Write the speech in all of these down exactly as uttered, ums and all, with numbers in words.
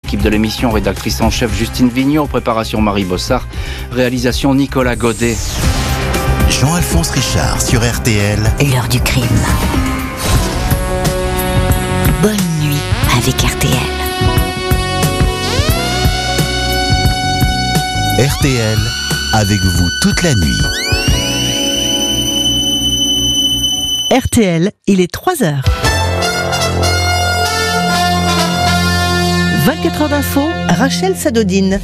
l'équipe de l'émission, rédactrice en chef Justine Vignot, préparation Marie Bossard, réalisation Nicolas Godet. Jean-Alphonse Richard sur R T L. L'heure du crime. Bonne nuit avec R T L. R T L, avec vous toute la nuit. R T L, il est trois heures. vingt-quatre heures d'info, Rachel Sadodine.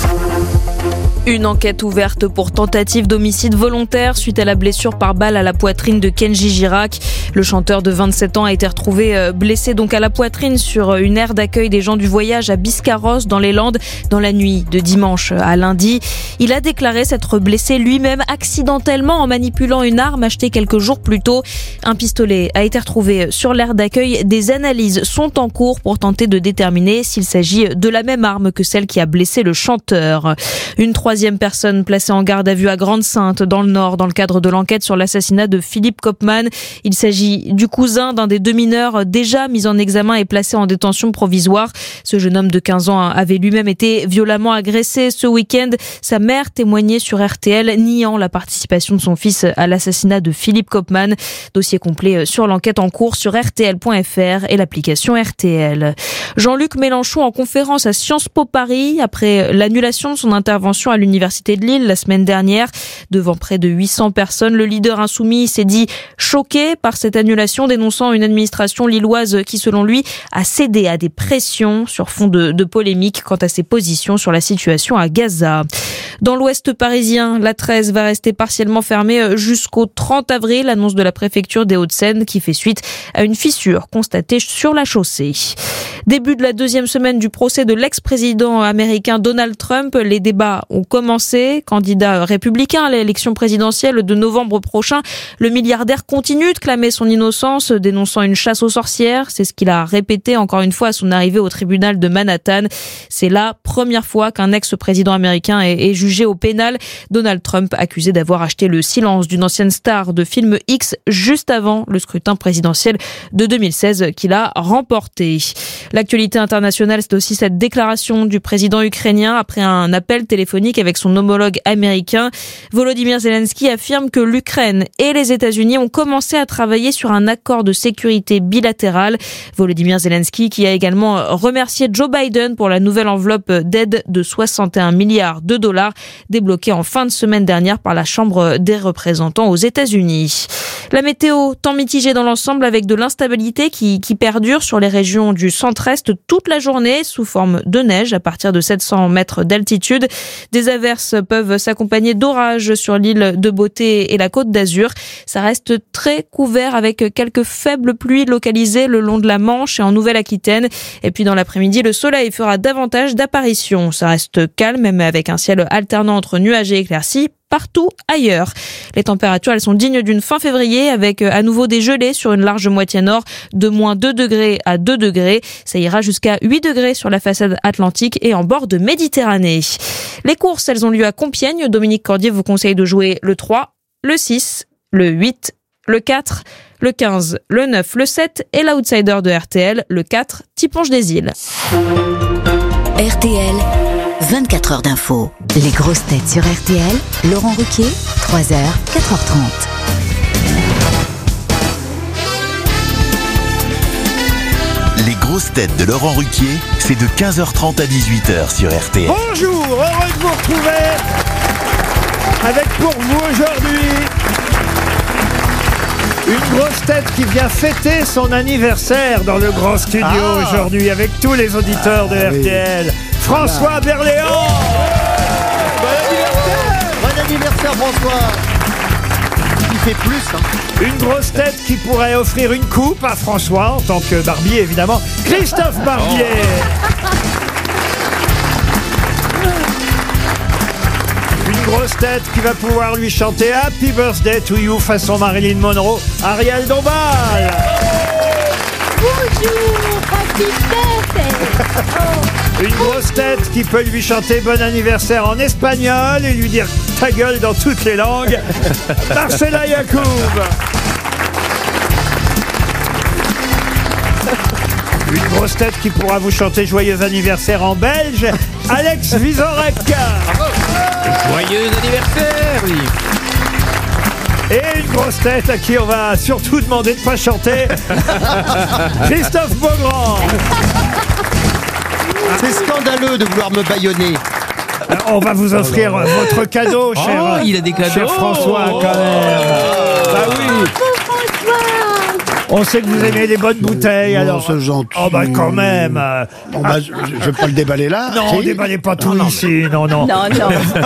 Une enquête ouverte pour tentative d'homicide volontaire suite à la blessure par balle à la poitrine de Kenji Girac. Le chanteur de vingt-sept ans a été retrouvé blessé donc à la poitrine sur une aire d'accueil des gens du voyage à Biscarrosse dans les Landes dans la nuit de dimanche à lundi. Il a déclaré s'être blessé lui-même accidentellement en manipulant une arme achetée quelques jours plus tôt. Un pistolet a été retrouvé sur l'aire d'accueil. Des analyses sont en cours pour tenter de déterminer s'il s'agit de la même arme que celle qui a blessé le chanteur. Une troisième personne placée en garde à vue à Grande-Synthe dans le Nord dans le cadre de l'enquête sur l'assassinat de Philippe Kopman. Il s'agit du cousin d'un des deux mineurs déjà mis en examen et placé en détention provisoire. Ce jeune homme de quinze ans avait lui-même été violemment agressé ce week-end. Sa mère témoignait sur R T L niant la participation de son fils à l'assassinat de Philippe Kopman. Dossier complet sur l'enquête en cours sur R T L point F R et l'application R T L. Jean-Luc Mélenchon en conférence à Sciences Po Paris après l'annulation de son intervention à l'Université de Lille la semaine dernière. Devant près de huit cents personnes, le leader insoumis s'est dit choqué par cette annulation, dénonçant une administration lilloise qui, selon lui, a cédé à des pressions sur fond de, de polémique quant à ses positions sur la situation à Gaza. Dans l'ouest parisien, l'A treize va rester partiellement fermée jusqu'au trente avril, annonce de la préfecture des Hauts-de-Seine qui fait suite à une fissure constatée sur la chaussée. Début de la deuxième semaine du procès de l'ex-président américain Donald Trump. Les débats ont commencé. Candidat républicain à l'élection présidentielle de novembre prochain, le milliardaire continue de clamer son innocence, dénonçant une chasse aux sorcières. C'est ce qu'il a répété encore une fois à son arrivée au tribunal de Manhattan. C'est la première fois qu'un ex-président américain est, est jugé au pénal. Donald Trump accusé d'avoir acheté le silence d'une ancienne star de film X juste avant le scrutin présidentiel de deux mille seize qu'il a remporté. L'actualité internationale, c'est aussi cette déclaration du président ukrainien après un appel téléphonique avec son homologue américain. Volodymyr Zelensky affirme que l'Ukraine et les États-Unis ont commencé à travailler sur un accord de sécurité bilatéral. Volodymyr Zelensky qui a également remercié Joe Biden pour la nouvelle enveloppe d'aide de soixante et un milliards de dollars débloquée en fin de semaine dernière par la Chambre des représentants aux États-Unis. La météo, temps mitigé dans l'ensemble avec de l'instabilité qui, qui perdure sur les régions du centre-est toute la journée sous forme de neige à partir de sept cents mètres d'altitude. Des averses peuvent s'accompagner d'orages sur l'île de Beauté et la Côte d'Azur. Ça reste très couvert avec quelques faibles pluies localisées le long de la Manche et en Nouvelle-Aquitaine. Et puis dans l'après-midi, le soleil fera davantage d'apparitions. Ça reste calme, même avec un ciel alternant entre nuages et éclaircies partout ailleurs. Les températures, elles sont dignes d'une fin février avec à nouveau des gelées sur une large moitié nord de moins deux degrés à deux degrés. Ça ira jusqu'à huit degrés sur la façade atlantique et en bord de Méditerranée. Les courses, elles ont lieu à Compiègne. Dominique Cordier vous conseille de jouer le trois, le six, le huit, le quatre, le quinze, le neuf, le sept et l'outsider de R T L, le quatre, Tiponge des Îles. R T L, vingt-quatre heures d'info. Les grosses têtes sur R T L, Laurent Ruquier, trois heures, quatre heures trente. Les grosses têtes de Laurent Ruquier, c'est de quinze heures trente à dix-huit heures sur R T L. Bonjour, heureux de vous retrouver avec pour vous aujourd'hui une grosse tête qui vient fêter son anniversaire dans le grand studio ah. aujourd'hui avec tous les auditeurs de ah, R T L. Oui. François voilà. Berléand. Bon anniversaire. Bon anniversaire François. Il fait plus. Hein. Une grosse tête qui pourrait offrir une coupe à François en tant que Barbier évidemment. Christophe Barbier. Oh. Une grosse tête qui va pouvoir lui chanter Happy Birthday to You façon Marilyn Monroe, Ariel Dombal. Bonjour, happy birthday. Oh. Une grosse tête qui peut lui chanter bon anniversaire en espagnol et lui dire ta gueule dans toutes les langues, Marcela Yacoub. Une grosse tête qui pourra vous chanter joyeux anniversaire en belge, Alex Vizorek. Joyeux anniversaire, oui. Et une grosse tête à qui on va surtout demander de ne pas chanter, Christophe Beaugrand. C'est scandaleux de vouloir me bâillonner. On va vous offrir votre cadeau, cher, Oh, il a des cadeaux. cher François, quand même. Bah oui. On sait que vous aimez les bonnes bouteilles, Oh, alors. c'est gentil. Oh bah quand même. euh, Bon, bah, je, je vais pas le déballer là. Non, Si. déballez pas tout ici, non, non. Non, non.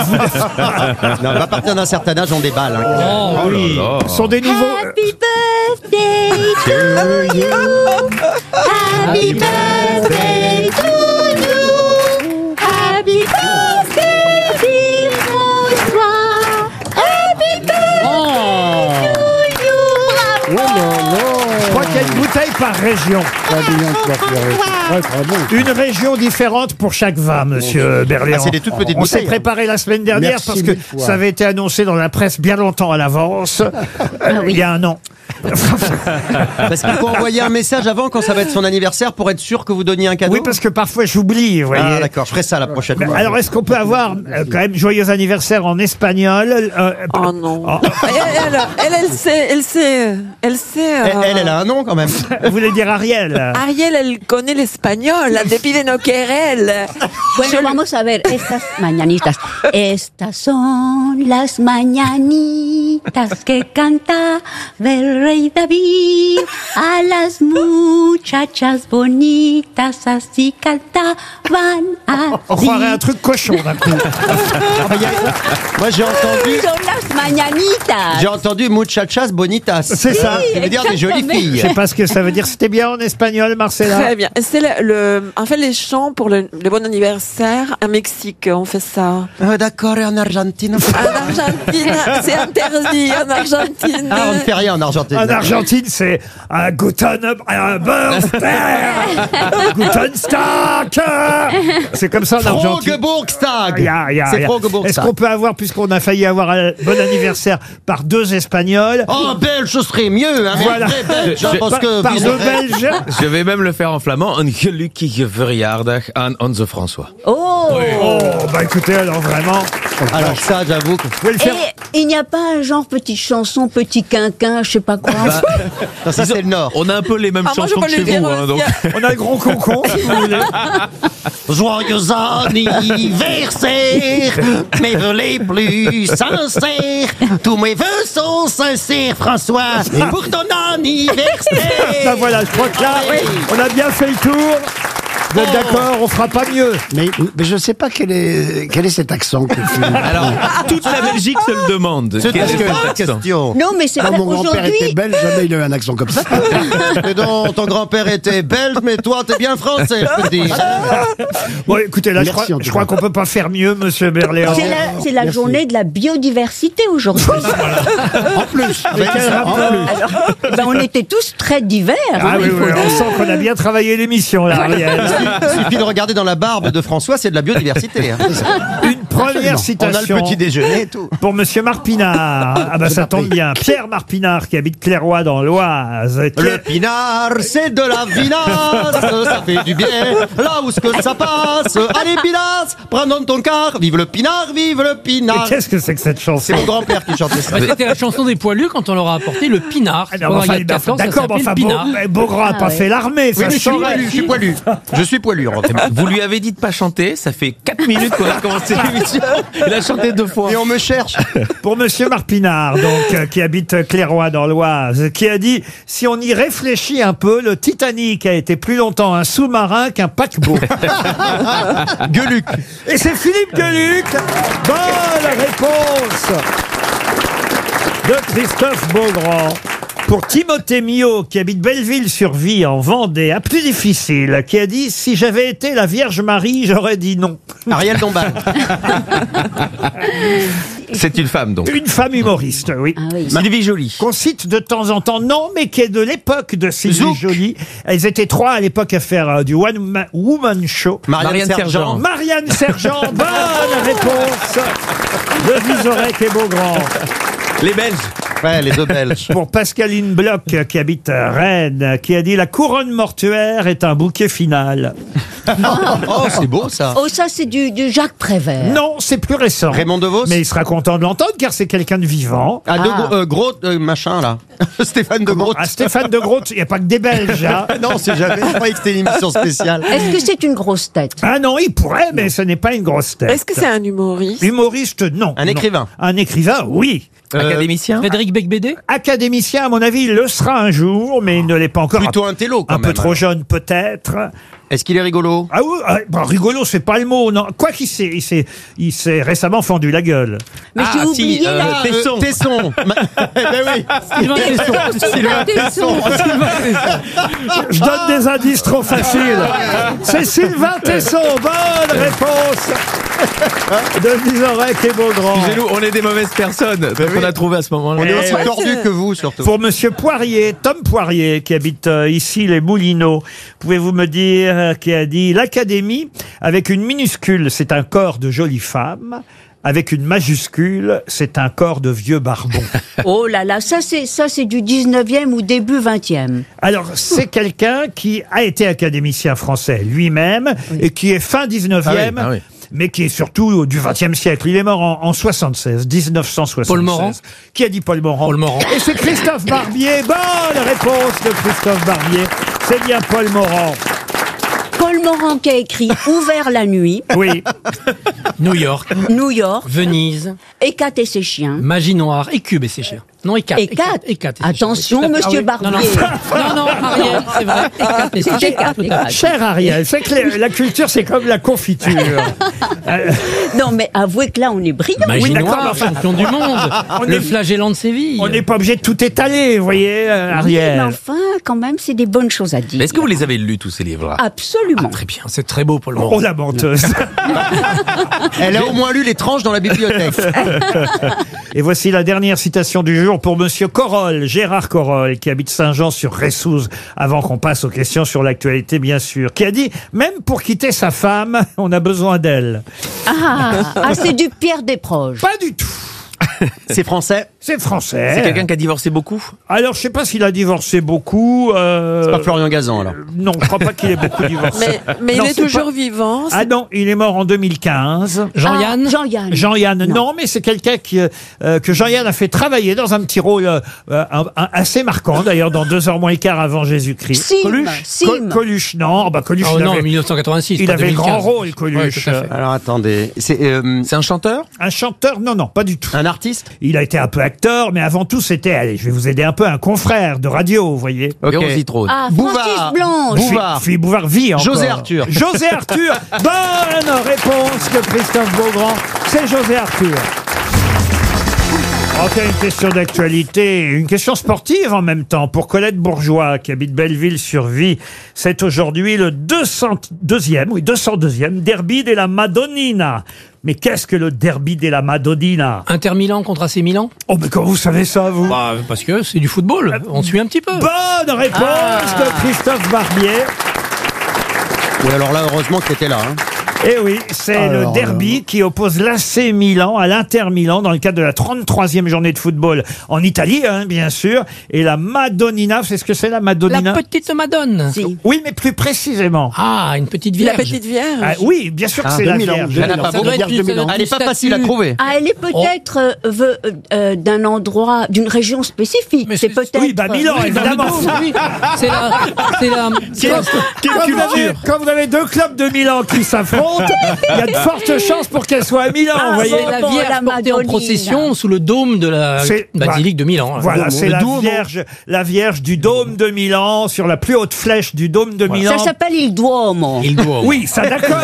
Non, à partir d'un certain âge, on déballe. hein. Oh oui, là là. ce sont des nouveaux. Happy birthday to you. Happy birthday to you. Happy birthday, dear François. Happy birthday to you. Bravo. Je crois qu'il y a une bouteille par région. Ouais, très bon. Une région différente pour chaque vin, monsieur Berléand. Ah, c'est des toutes petites On s'est bouteilles, hein. préparé la semaine dernière Merci parce que mille fois. ça avait été annoncé dans la presse bien longtemps à l'avance. Euh, Il y a un an. Parce qu'il faut envoyer un message avant quand ça va être son anniversaire pour être sûr que vous donniez un cadeau. Oui, parce que parfois j'oublie, vous voyez. Ah, d'accord, je ferai ça la prochaine fois. Alors, est-ce qu'on peut avoir euh, quand même joyeux anniversaire en espagnol euh, Oh non. Oh. Elle, elle, elle, elle sait, elle sait, elle sait. Elle, euh, elle, elle a un nom quand même. Vous voulez dire Ariel? Ariel, elle connaît l'espagnol, depuis de no querer. Bueno, vamos a ver estas mañanitas. Estas son las mañanitas que canta el rey David a las muchachas bonitas, así cantaban a On croirait un truc cochon d'un coup. Enfin, y a- Moi j'ai entendu, Son las mañanitas. j'ai entendu muchachas bonitas. C'est ça. Ça veut dire des jolies exactement. filles. Je sais pas ce que ça veut dire. C'était bien en espagnol, Marcella? Très bien. C'est le, le, en fait, les chants pour le, le bon anniversaire à Mexique, on fait ça. Ah, d'accord, et en Argentine. En Argentine, c'est interdit. En Argentine. Ah, on ne fait rien en Argentine. En Argentine, c'est un Guten un birthday, Guten Tag. C'est comme ça en Argentine. Frogeburgstag. Ya, ya, C'est ya. Est-ce Frogeburgstag. qu'on peut avoir, puisqu'on a failli avoir un bon anniversaire par deux Espagnols, Oh, belge, ce serait mieux, hein, mais Voilà. vrai belge, hein, Je- parce par, que par vous deux aurez- Belges? Je vais même le faire en flamand. Een gelukkige verjaardag aan onze François. Oh. Oh, bah écoutez, alors vraiment, Alors ça, j'avoue que... vous pouvez le faire. Et il n'y a pas un genre petite chanson, petit quinquin, je sais pas quoi. Non, ça, c'est le Nord. On a un peu les mêmes Ah, moi, je chansons peux que le chez dire vous. hein, aussi. donc. On a le gros concon, si vous voulez. Joyeux anniversaire, mes vœux les plus sincères. Tous mes vœux sont sincères, François, pour ton anniversaire. Ben voilà, je crois que là, on a bien fait le tour. Vous êtes d'accord, on fera pas mieux. Mais, mais je sais pas quel est, quel est cet accent que tu... Alors, toute la Belgique se le demande. C'est Quel est parce que cet la accent question. Non, mais c'est Quand vrai mon grand-père était aujourd'hui. belge, jamais il a eu un accent comme ça. Et donc, ton grand-père était belge, mais toi, t'es bien français, je peux te dire. Bon, écoutez, là, je Merci, crois, en tout je crois cas. qu'on peut pas faire mieux, monsieur Berléand. C'est la, c'est la Merci. journée de la biodiversité aujourd'hui. En plus, Mais quel rapport? Alors, ben, on était tous très divers. Ah hein, oui, il faut oui, on dire. sent qu'on a bien travaillé l'émission, là, Ariel. Il suffit de regarder dans la barbe de François, c'est de la biodiversité. hein. Une première Absolument. citation. On a le petit déjeuner et tout. Pour monsieur Marpinard. Ah bah ça tombe bien. Pierre Marpinard, qui habite Clairoy dans l'Oise. qui Le est- pinard, c'est de la vinasse, ça fait du bien, là où ce que ça passe. Allez, pinasse, prends dans ton car, vive le pinard, vive le Mais pinard. qu'est-ce que c'est que cette chanson? C'est mon grand-père qui chantait ça. Bah, c'était la chanson des poilus quand on leur a apporté le pinard. Ah non, mais Pendant enfin, il y a bah, quatorze, ça d'accord, mais s'appelait enfin, le Beau- pinard. mais Beaugrand n'a Ah pas ouais. fait l'armée, Oui, ça mais je suis saurait. poilu, je suis poilu. Je suis poilu, en fait. Vous lui avez dit de pas chanter, ça fait quatre minutes qu'on a commencé l'émission. Il a chanté deux fois. Et on me cherche. Pour monsieur Marpinard, donc, euh, qui habite Clairoy dans l'Oise, qui a dit, si on y réfléchit un peu, le Titanic a été plus longtemps un sous-marin qu'un paquebot. Gueuluc. Et c'est Philippe Gueluc. Bonne réponse de Christophe Beaugrand. Pour Timothée Mio, qui habite Belleville-sur-Vie en Vendée, à plus difficile, qui a dit « Si j'avais été la Vierge Marie, j'aurais dit non Ariel Dombal. ». C'est une femme, donc. Une femme humoriste, oui. Ah oui. Sylvie Joly. Qu'on cite de temps en temps, non, mais qui est de l'époque de Sylvie Zouk. Joly. Elles étaient trois à l'époque à faire euh, du One Ma- Woman Show. Marianne, Marianne Sergent. Sergent. Marianne Sergent, bonne réponse de Vizorek et Beaugrand. Les Belges. Ouais, les deux Belges. Pour Pascaline Bloch, qui habite à Rennes, qui a dit « La couronne mortuaire est un bouquet final ». Oh, c'est beau ça. Oh, ça, c'est du, du Jacques Prévert. Non, c'est plus récent. Raymond DeVos. Mais il sera content de l'entendre, car c'est quelqu'un de vivant. Ah, de Ah. gros, euh, gros euh, machin là. Stéphane de Gros. Ah, Stéphane de Groot, il n'y a pas que des Belges. Hein. Non, c'est jamais. Je croyais que c'était une émission spéciale. Est-ce que c'est une grosse tête? Ah non, il pourrait, mais ce n'est pas une grosse tête. Est-ce que c'est un humoriste? Humoriste, non. Un non. écrivain. Un écrivain, oui. Académicien. Frédéric Becbédé. Académicien, à mon avis, il le sera un jour, mais il ne l'est pas encore. Plutôt un télo quand un même. peu trop jeune, peut-être. Est-ce qu'il est rigolo? Ah oui, ah, bah, rigolo, c'est pas le mot. Non. Quoi qu'il s'est, il s'est, il s'est récemment fendu la gueule. Mais j'ai Ah, oublié si, euh, la... Tesson. Tesson. Eh ben oui. Sylvain Tesson. Sylvain Tesson. Je donne des indices trop faciles. C'est Sylvain Tesson. Bonne réponse de Vizorek et Beaugrand. Excusez-nous, on est des mauvaises personnes. Donc on a trouvé à ce moment-là. On est aussi ouais, tordu c'est- que vous surtout. Pour Monsieur Poirier, Tom Poirier, qui habite euh, ici les Moulineaux, pouvez-vous me dire, euh, qui a dit l'Académie, avec une minuscule, c'est un corps de jolie femme. Avec une majuscule, c'est un corps de vieux barbon. Oh là là, ça c'est ça c'est du dix-neuvième ou début vingtième. Alors, c'est quelqu'un qui a été académicien français lui-même et qui est fin dix-neuvième. Ah oui, ah oui. Mais qui est surtout du vingtième siècle. Il est mort en, en soixante-seize, dix-neuf cent soixante-seize. Paul Morand. Qui a dit Paul Morand? Paul Morand. Et c'est Christophe Barbier. Bonne réponse de Christophe Barbier. C'est bien Paul Morand. Paul Morand qui a écrit Ouvert la nuit, Oui. New York. New York, Venise. Hécat et ses chiens. Magie noire. Et Cube et ses chiens. Non, Hécat. Hécat. Hécat. Attention, monsieur Barbier. Non, non, non, Ariel, c'est vrai. Hécat et ses C'est chiens. Hécat, Tout à Hécat. fait. Cher Ariel, c'est que les- la culture, c'est comme la confiture. Euh, Non, mais avouez que là, on est brillant. Magie Oui, d'accord, noire, mais enfin- champion du monde. On Le est- flagellant de Séville. on n'est pas obligé de tout étaler, vous voyez, euh, Oui, mais Ariel. enfin, quand même, c'est des bonnes choses à dire. Est-ce que vous les avez lus tous ces livres-là? Absolument. Très bien, c'est très beau, Paul Oh, Morand. la menteuse. Elle a au moins lu les tranches dans la bibliothèque. Et voici la dernière citation du jour pour Monsieur Corol, Gérard Corol, qui habite Saint-Jean-sur-Ressouze, avant qu'on passe aux questions sur l'actualité, bien sûr, qui a dit « Même pour quitter sa femme, on a besoin d'elle. Ah, ah, c'est du Pierre Desproges. » Pas du tout. C'est français. C'est français. C'est quelqu'un qui a divorcé beaucoup? Alors, je sais pas s'il a divorcé beaucoup. Euh... C'est pas Florian Gazan alors. Non, je crois pas qu'il ait beaucoup divorcé. Mais, mais Non, il est c'est toujours pas- vivant. Ah non, il est mort en deux mille quinze. Jean-Yann. Ah, Jean-Yann. Jean-Yann, non. mais c'est quelqu'un qui, euh, que Jean-Yann a fait travailler dans un petit rôle euh, un- un- assez marquant, d'ailleurs, dans deux heures moins et quart avant Jésus-Christ. Sim, Coluche. Sim. Col- Coluche, non. Bah, Coluche, Oh il non, avait, mille neuf cent quatre-vingt-six. il pas avait le grand deux mille quinze. rôle, Coluche. Ouais, tout à fait. Alors attendez. C'est euh, C'est un chanteur? Un chanteur, non, non, pas du tout. un artiste. Il a été un peu acteur, mais avant tout, c'était, allez, je vais vous aider un peu, un confrère de radio, vous voyez. Ok. Léon Zitrone. Ah, Bouvard. Francis Blanche. Bouvard. Philippe Bouvard vit encore. José Arthur. José Arthur. Bonne réponse de Christophe Beaugrand. C'est José Arthur. Encore une question d'actualité, une question sportive en même temps pour Colette Bourgeois qui habite Belleville-sur-Vie. C'est aujourd'hui le deux cent deuxième, oui, deux cent deuxième derby de la Madonnina. Mais qu'est-ce que le derby de la Madonnina? Inter Milan contre A C Milan. Oh, mais comment vous savez ça, vous? Bah, parce que c'est du football. On suit un petit peu. Bonne réponse Ah. de Christophe Barbier. Oui, alors là, heureusement que t'étais là. Hein. Eh oui, c'est Alors, le derby qui oppose l'A C Milan à l'Inter Milan dans le cadre de la trente-troisième journée de football en Italie, hein, bien sûr. Et la Madonnina, c'est ce que c'est la La Madonnina? petite Madone. Si. Oui, mais plus précisément. Ah, une petite La vierge. petite vierge. Ah, oui, bien sûr que Ah, c'est la deux mille ans, Vierge. deux mille Elle a ans. pas Ça beau doit être Vierge une- deux mille ans. Elle est pas statue. facile à trouver. Ah, elle est peut-être euh, veut, euh, euh, d'un endroit, d'une région spécifique. Mais C'est c'est- peut-être. Oui, bah Milan, Oui, évidemment. oui, c'est la, c'est la, c'est la- Quand vous, avez, quand vous avez deux clubs de Milan qui s'affrontent, il y a de fortes chances pour qu'elle soit à Milan, Ah, vous voyez. bon, c'est la bon, Vierge la portée en Madonnina. procession sous le dôme de la C'est- basilique de Milan. Voilà, c'est Le la Duomo. Vierge, la Vierge du Dôme de Milan, sur la plus haute flèche du Dôme de Milan. Ça s'appelle Il Duomo. Il doit. Oui, ça d'accord.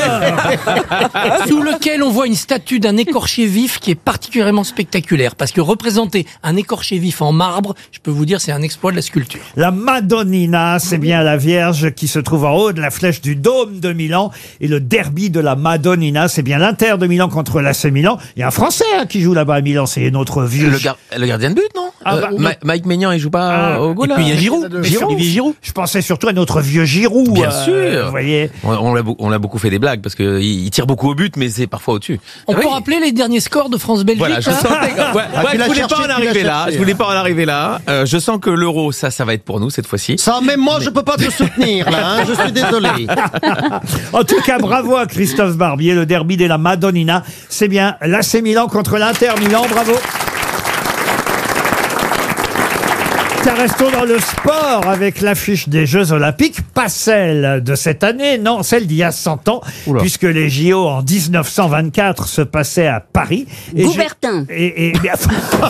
Sous lequel on voit une statue d'un écorché vif qui est particulièrement spectaculaire. Parce que représenter un écorché vif en marbre, je peux vous dire, c'est un exploit de la sculpture. La Madonnina, c'est bien la Vierge qui se trouve en haut de la flèche du Dôme de Milan. Et le derby de la Madonnina, c'est bien l'Inter de Milan contre l'A C Milan. Il y a un Français hein, qui joue là-bas à Milan, c'est notre vieux. Le, gar- le gardien de but, non? Ah bah, Euh, Ma- Mike Maignan, il joue pas Ah, au goal. Et puis il y a là Giroud, Mais Giroud, Giroud. Olivier Giroud. Je pensais surtout à notre vieux Giroud. Bien euh, sûr. Vous voyez. On, on l'a, beau- on l'a beaucoup fait des blagues parce que il, il tire beaucoup au but, mais c'est parfois au-dessus. On Ah peut oui. rappeler les derniers scores de France-Belgique. Voilà, je hein sentais que, ouais, Ah, ouais, tu je l'as voulais cherché, pas en tu l'as arriver là. cherché. Je voulais pas en arriver là. Euh, je sens que l'euro, ça, ça va être pour nous cette fois-ci. Ça, même moi, je peux pas te soutenir, là, hein, je suis désolé. En tout cas, bravo à Christophe Barbier, le derby de la Madonnina. C'est bien l'A C Milan contre l'Inter Milan, bravo. Tiens, restons dans le sport avec l'affiche des Jeux Olympiques, pas celle de cette année, non, celle d'il y a cent ans, Oula. puisque les J O en dix-neuf cent vingt-quatre se passaient à Paris. Et Goubertin. j'ai- Et, et, bien-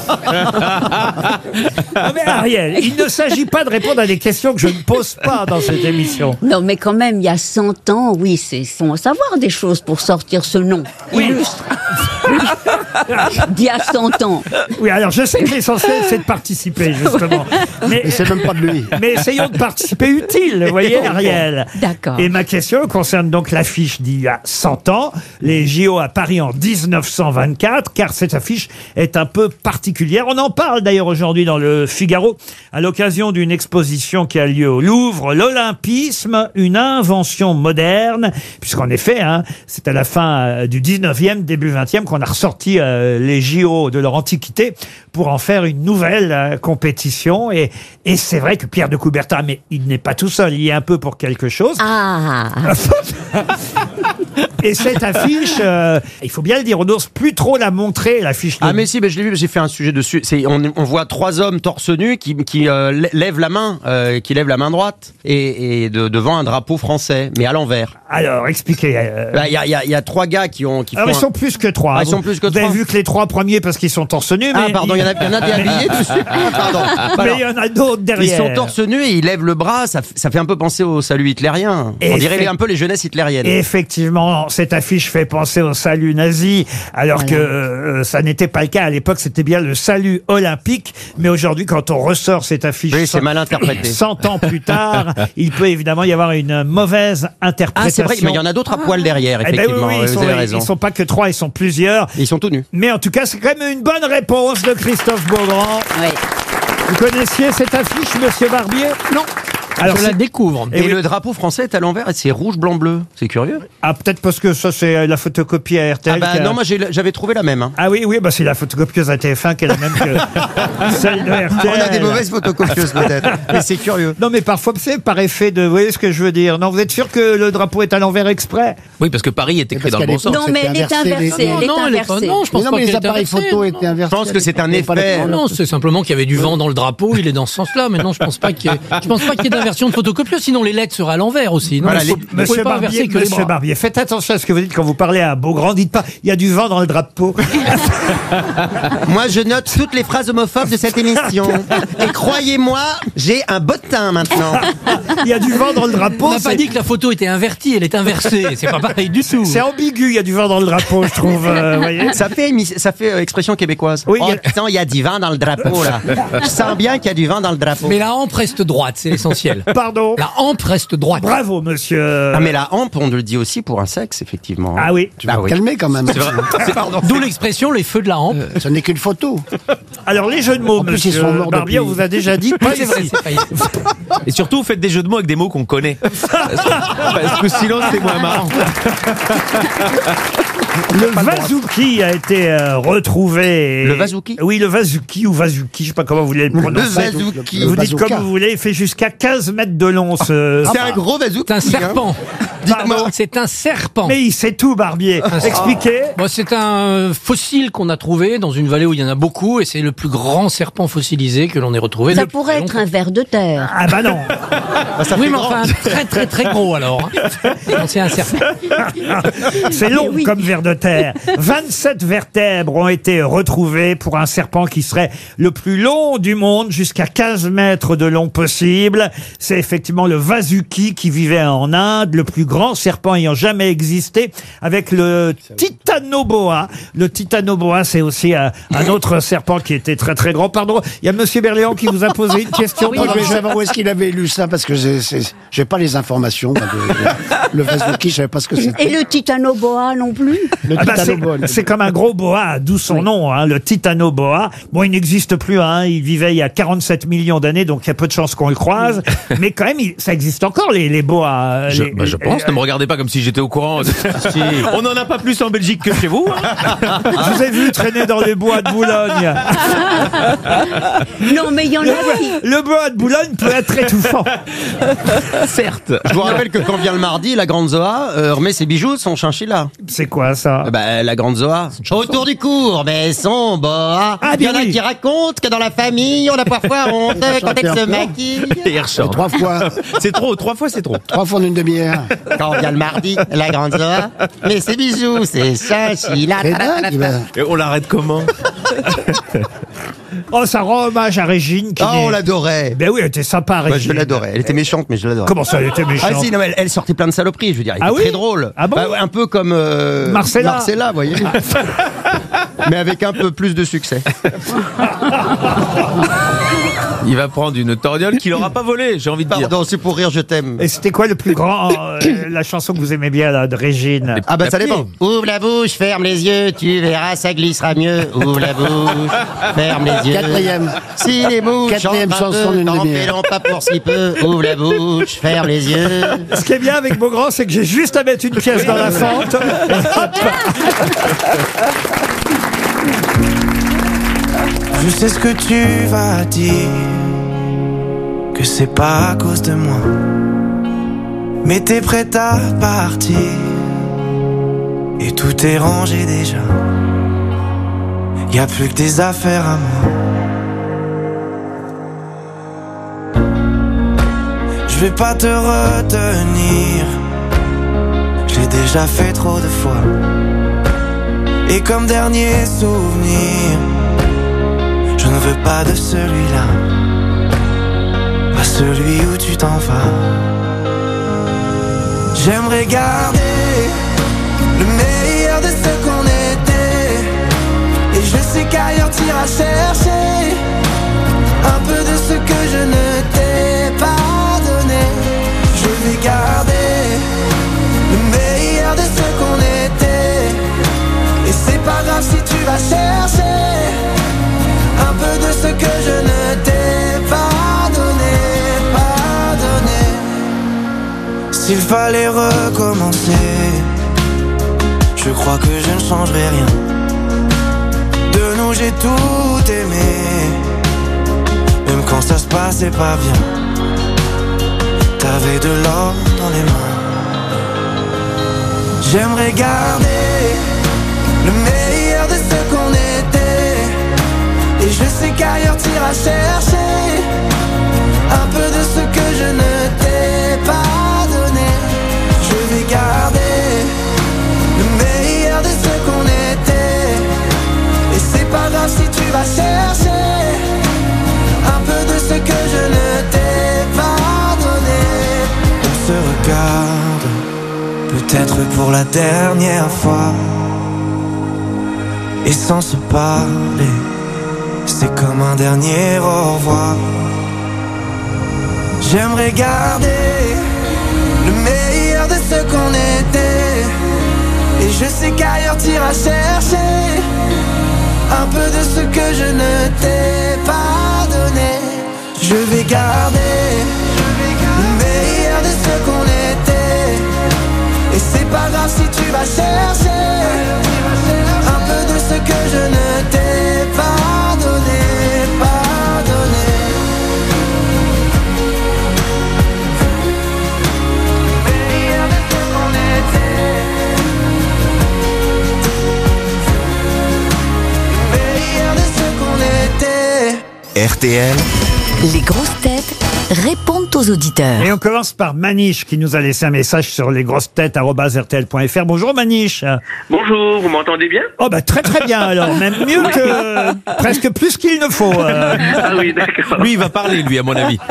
Ah, mais Ariel, il ne s'agit pas de répondre à des questions que je ne pose pas dans cette émission. Non, mais quand même, il y a cent ans, oui, c'est faut savoir des choses pour sortir ce nom. Oui. Illustre. D'il y a cent ans. Oui, alors je sais que l'essentiel c'est de participer, justement. Mais, Et c'est même pas de lui. mais essayons de participer utile, vous voyez, Ariel. D'accord. Et ma question concerne donc l'affiche d'il y a cent ans, les J O à Paris en dix-neuf cent vingt-quatre, car cette affiche est un peu particulière. On en parle d'ailleurs aujourd'hui dans le Figaro, à l'occasion d'une exposition qui a lieu au Louvre, l'Olympisme, une invention moderne, puisqu'en effet, hein, c'est à la fin euh, du dix-neuvième, début vingtième qu'on a ressorti euh, les J O de leur antiquité pour en faire une nouvelle euh, compétition. Et, et c'est vrai que Pierre de Coubertin, mais il n'est pas tout seul, il y est un peu pour quelque chose. Ah. Et cette affiche, euh, il faut bien le dire, on n'ose plus trop la montrer, l'affiche. Ah mais si, mais je l'ai vu, j'ai fait un sujet dessus. C'est, on, on voit trois hommes torse nu qui, qui euh, lè- lèvent la main, euh, qui lèvent la main droite, et, et de, devant un drapeau français, mais à l'envers. Alors, expliquez. euh, Là, Il y, a, il y, a, il y a trois gars qui ont. Qui Alors, font ils un- sont plus que trois. Ah, ils Vous- sont plus que Vous avez trois. vu que les trois premiers, parce qu'ils sont torse nu. Ah mais pardon, il y en a, il y en a des habillés dessus. Ah, pardon. Mais il y en a d'autres derrière. Ils sont torse nu et ils lèvent le bras, ça, f- ça fait un peu penser au salut hitlérien. Et On dirait fait- un peu les jeunesses hitlériennes. Et effectivement, cette affiche fait penser au salut nazi, alors que euh, ça n'était pas le cas. À l'époque, c'était bien le salut olympique. Mais aujourd'hui, quand on ressort cette affiche Oui, c'est cent- mal interprété. cent ans plus tard, il peut évidemment y avoir une mauvaise Ah, interprétation. c'est vrai, mais il y en a d'autres à poil derrière, Eh ben oui, effectivement. oui, Ouais, ils, vous sont, avez raison. ils sont pas que trois, ils sont plusieurs. Ils sont tout nus. Mais en tout cas, c'est quand même une bonne réponse de Christophe Beaugrand. Oui. Vous connaissiez cette affiche, Monsieur Barbier? Non. Alors, je la c'est- découvre. Et Et oui. le drapeau français est à l'envers et c'est rouge, blanc, bleu. C'est curieux. Ah, peut-être parce que ça, c'est la photocopie à R T L. Ah bah qui a- non, moi j'ai- j'avais trouvé la même. Hein. Ah oui, oui, bah c'est la photocopieuse à T F un qui est la même que celle de R T L. On a des mauvaises photocopieuses peut-être, mais c'est curieux. Non, mais parfois, c'est par effet de... Vous voyez ce que je veux dire? Non, vous êtes sûr que le drapeau est à l'envers exprès? Oui, parce que Paris est écrit parce dans le qu'à bon sens. l'époque, Non, mais elle est C'était inversé, inversée. les- Elle est non, elle est pas- inversée. non, je pense Mais non, pas mais les qu'elle est appareils inversée, photo non. étaient inversés. Je pense que c'est un C'était pas effet. les- Non, c'est simplement qu'il y avait du vent dans le drapeau, il est dans ce sens-là. Mais non, je pense pas qu'il y ait, je pense pas qu'il y ait d'inversion de photocopieuse, sinon les lettres seraient à l'envers aussi. Non, Voilà, il faut- les- vous pouvez Monsieur pas Barbier, inverser que les Monsieur bras. Barbier, faites attention à ce que vous dites quand vous parlez à Beaugrand. Dites pas, il y a du vent dans le drapeau. Moi, je note toutes les phrases homophobes de cette émission. Et croyez-moi, j'ai un bottin maintenant. Il y a du vent dans le drapeau. On n'a pas c'est- dit que la photo était invertie, elle est inversée. C'est pas pareil du tout. C'est ambigu, il y a du vent dans le drapeau, je trouve. euh, vous voyez. Ça fait, émi- ça fait euh, expression québécoise. Oui, oh, il y a- putain, il y a du vent dans le drapeau, là. Je sens bien qu'il y a du vent dans le drapeau. Mais la hampe reste droite, c'est l'essentiel. Pardon. La hampe reste droite. Bravo, monsieur. Ah, mais la hampe, on le dit aussi pour un sexe, effectivement. Ah oui. Bah oui. Calmez quand même. C'est vrai. C'est- pardon. D'où l'expression les feux de la hampe. Ce n'est qu'une photo. Alors, les jeux de mots, En plus, monsieur ils sont morts Barbier, on depuis. vous a déjà dit, pas C'est vrai, ici. c'est pas ici. Et surtout, vous faites des jeux de mots avec des mots qu'on connaît. Parce que, parce que sinon, c'est moins marrant. Le Vazouki a été euh, retrouvé. Le Vazouki Oui, le Vazouki ou Vazouki, je sais pas comment vous voulez le Le prononcer. Vazouki. Vous Le dites bazooka. comme vous voulez, il fait jusqu'à quinze mètres de long ce... C'est un gros bazooka. C'est un serpent. Dites-moi. C'est un serpent. Mais il sait tout, Barbier. Expliquez. Bon, c'est un fossile qu'on a trouvé dans une vallée où il y en a beaucoup et c'est le plus grand serpent fossilisé que l'on ait retrouvé. Ça depuis pourrait très être longtemps. un ver de terre. Ah bah non. Ça Oui, fait mais grand. enfin, très très très gros alors. hein. Non, c'est un serpent. C'est long oui. comme ver de terre. vingt-sept vertèbres ont été retrouvées pour un serpent qui serait le plus long du monde, jusqu'à quinze mètres de long possible. C'est effectivement le Vasuki qui vivait en Inde, le plus grand serpent ayant jamais existé, avec le Titanoboa. Le Titanoboa, c'est aussi un, un autre serpent qui était très très grand. Pardon, il y a Monsieur Berléand qui vous a posé une question. Oui, je voulais savoir où est-ce qu'il avait lu ça, parce que j'ai, c'est- j'ai pas les informations. moi, de- de- le Vasuki, je savais pas ce que c'était. Et le titanoboa non plus. Le Ah bah, c'est, titanoboa, le- c'est comme un gros boa, d'où son nom, hein, le Titanoboa. Bon, il n'existe plus, hein, il vivait il y a quarante-sept millions d'années, donc il y a peu de chances qu'on le croise. Mais quand même, il- ça existe encore, les, les boas. Je, les- bah, je les- pense, ne me regardez pas comme si j'étais au courant. On n'en a pas plus en Belgique que chez vous. hein. Je vous ai vu traîner dans les bois de Boulogne. Non, mais il y en a qui. Le bois de Boulogne peut être étouffant. Certes. Je vous rappelle que quand vient le mardi, la grande Zoa euh, remet ses bijoux de son chinchilla. C'est quoi ça? Euh, Bah, la grande Zoa. Autour du cours, mais son boa. Ah, Il y en a oui. qui racontent que dans la famille, on a parfois honte quand elle se un peu. maquille. Et il rechante. Trois fois, C'est trop, trois fois c'est trop. trois fois en une demi-heure. Quand vient le mardi, la grande Zoa met ses bijoux, ses chinchillas. C'est dingue, ben. Et on l'arrête comment? Oh, ça rend hommage à Régine. Qui Oh, n'est- on l'adorait. Ben oui, elle était sympa, Moi, Régine. je l'adorais. Elle était méchante, mais je l'adorais. Comment ça, elle était méchante? Ah si, non, mais elle, elle sortait plein de saloperies, je veux dire. Elle Ah était oui très drôle. Ah bon Bah ouais, un peu comme euh, Marcella. Marcella, vous voyez. Mais avec un peu plus de succès. Il va prendre une torgnole qu'il n'aura pas volée, j'ai envie de dire. Pardon, c'est pour rire, je t'aime. Et c'était quoi le plus grand, euh, la chanson que vous aimez bien, là, de Régine? Ah bah ça La dépend. Ouvre la bouche, ferme les yeux, tu verras, ça glissera mieux. Ouvre la bouche, ferme les yeux. Quatrième. Si les mouches Quatrième chantent un chanson peu, d'une t'en demi-heure. fais-l'en pas pour si peu. Ouvre la bouche, ferme les yeux. Ce qui est bien avec Beaugrand, c'est que j'ai juste à mettre une pièce dans la fente. Et hop. Je sais ce que tu vas dire, que c'est pas à cause de moi, mais t'es prête à partir, et tout est rangé déjà. Y a plus que des affaires à moi. Je vais pas te retenir, je l'ai déjà fait trop de fois. Et comme dernier souvenir, je ne veux pas de celui-là, pas celui où tu t'en vas. J'aimerais garder le meilleur de ce qu'on était, et je sais qu'ailleurs t'iras chercher un peu de ce que je ne t'ai pas donné. Je vais garder le meilleur de ce qu'on était, et c'est pas grave si tu vas chercher un peu de ce que je ne t'ai pas donné, pas donné. S'il fallait recommencer, je crois que je ne changerai rien. De nous j'ai tout aimé, même quand ça se passait pas bien. T'avais de l'or dans les mains. J'aimerais garder le meilleur de ce qu'on était, et je sais qu'ailleurs t'iras chercher un peu de ce que je ne t'ai pas donné. Je vais garder le meilleur de ce qu'on était, et c'est pas grave si tu vas chercher un peu de ce que je ne t'ai pas donné. On se regarde, peut-être pour la dernière fois, et sans se parler, c'est comme un dernier au revoir. J'aimerais garder le meilleur de ce qu'on était, et je sais qu'ailleurs t'iras chercher un peu de ce que je ne t'ai pas donné. Je vais garder le meilleur de ce qu'on était, et c'est pas grave si tu vas chercher un peu de ce que je ne t'ai pas donné, pas donné. Le meilleur de ce qu'on était, le meilleur de ce qu'on était. R T L, Les grosses têtes répondent aux auditeurs. Et on commence par Maniche qui nous a laissé un message sur lesgrossetêtes arobase r t l point f r. Bonjour Maniche. Bonjour, vous m'entendez bien? Oh bah très très bien alors, même mieux que presque plus qu'il ne faut. euh. Ah oui, d'accord. Lui, il va parler, lui, à mon avis.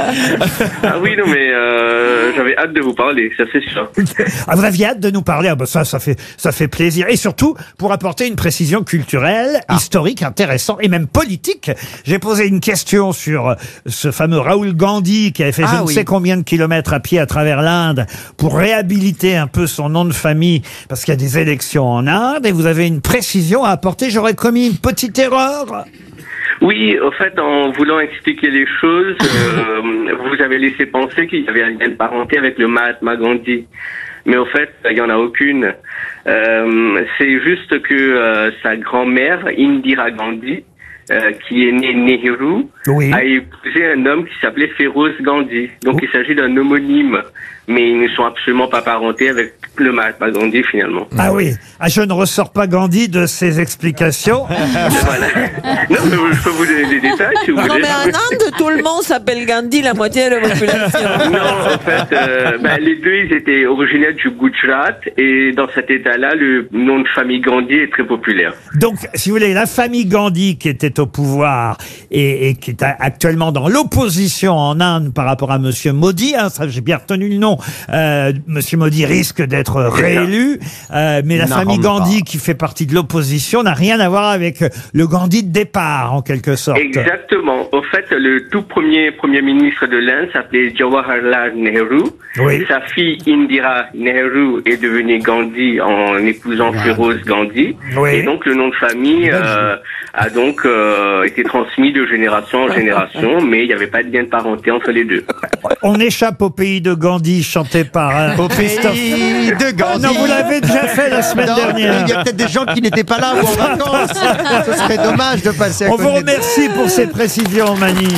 Ah oui, non mais euh, j'avais hâte de vous parler, ça c'est sûr. Ah, vous aviez hâte de nous parler, ah bah ça, ça fait, ça fait plaisir. Et surtout, pour apporter une précision culturelle, Ah. historique, intéressante et même politique. J'ai posé une question sur ce fameux Rahul Gandhi qui avait fait Ah je ne oui. sais combien de kilomètres à pied à travers l'Inde pour réhabiliter un peu son nom de famille parce qu'il y a des élections en Inde et vous avez une précision à apporter. J'aurais commis une petite erreur. Oui, au fait, en voulant expliquer les choses, euh, vous avez laissé penser qu'il y avait un lien de parenté avec le Mahatma Gandhi. Mais au fait, il n'y en a aucune. Euh, c'est juste que euh, sa grand-mère, Indira Gandhi, euh, qui est née Nehru, Oui. a épousé un homme qui s'appelait Feroz Gandhi. Donc il s'agit d'un homonyme, mais ils ne sont absolument pas parentés avec le Mahatma Gandhi finalement. Ah oui, ah, je ne ressors pas Gandhi de ces explications. Voilà. Non, mais je peux vous donner des détails si vous Non, voulez. mais en Inde, tout le monde s'appelle Gandhi, la moitié de la population. Non, en fait, euh, ben, les deux, ils étaient originaires du Gujarat et dans cet état-là, le nom de famille Gandhi est très populaire. Donc, si vous voulez, la famille Gandhi qui était au pouvoir et, et qui est a- actuellement dans l'opposition en Inde par rapport à Monsieur Modi, hein, ça j'ai bien retenu le nom, euh, Monsieur Modi risque d'être réélu, euh, mais la Non, famille mais Gandhi qui fait partie de l'opposition n'a rien à voir avec le Gandhi de départ, en quelque sorte. Exactement. Au fait, le tout premier premier ministre de l'Inde s'appelait Jawaharlal Nehru. Oui. Sa fille Indira Nehru est devenue Gandhi en épousant Feroz Gandhi. Oui. Et donc le nom de famille euh, a donc euh, été transmis de génération en génération, mais il n'y avait pas de lien de parenté entre les deux. On échappe au pays de Gandhi, chanté par euh, Au Christophe. pays de Gandhi. Non, vous l'avez déjà fait la semaine Non, dernière. il y a peut-être des gens qui n'étaient pas là ou en vacances. Ce serait dommage de passer à On côté. vous remercie pour ces précisions, Maniche.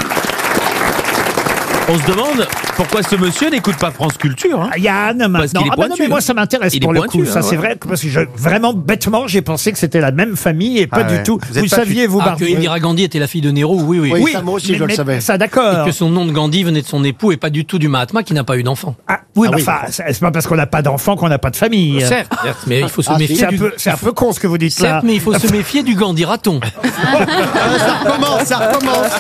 On se demande pourquoi ce monsieur n'écoute pas France Culture. Hein. Ah, Yann, maintenant. Parce qu'il est Ah bah non, pointu, mais moi, hein. ça m'intéresse Il pour est le pointu, coup. Ça, hein, c'est ouais. vrai, que- parce que je, vraiment, bêtement, j'ai pensé que c'était la même famille et pas Ah du ouais. tout. Vous Vous, êtes le pas saviez, vous, Ah, que Barbier? Indira Gandhi était la fille de Nehru, oui, oui. Oui, ça, moi aussi, mais- je le mais savais. Ça, d'accord. Et que son nom de Gandhi venait de son époux et pas du tout du Mahatma qui n'a pas eu d'enfant. Ah, oui, Ah mais oui. enfin, c'est c'est pas parce qu'on n'a pas d'enfant qu'on n'a pas de famille. Certes, certes, mais il faut se Ah, méfier C'est un du... peu, c'est un peu con ce que vous dites là. Certes, mais il faut se méfier du Gandhi raton. Ah, ça recommence, ça recommence.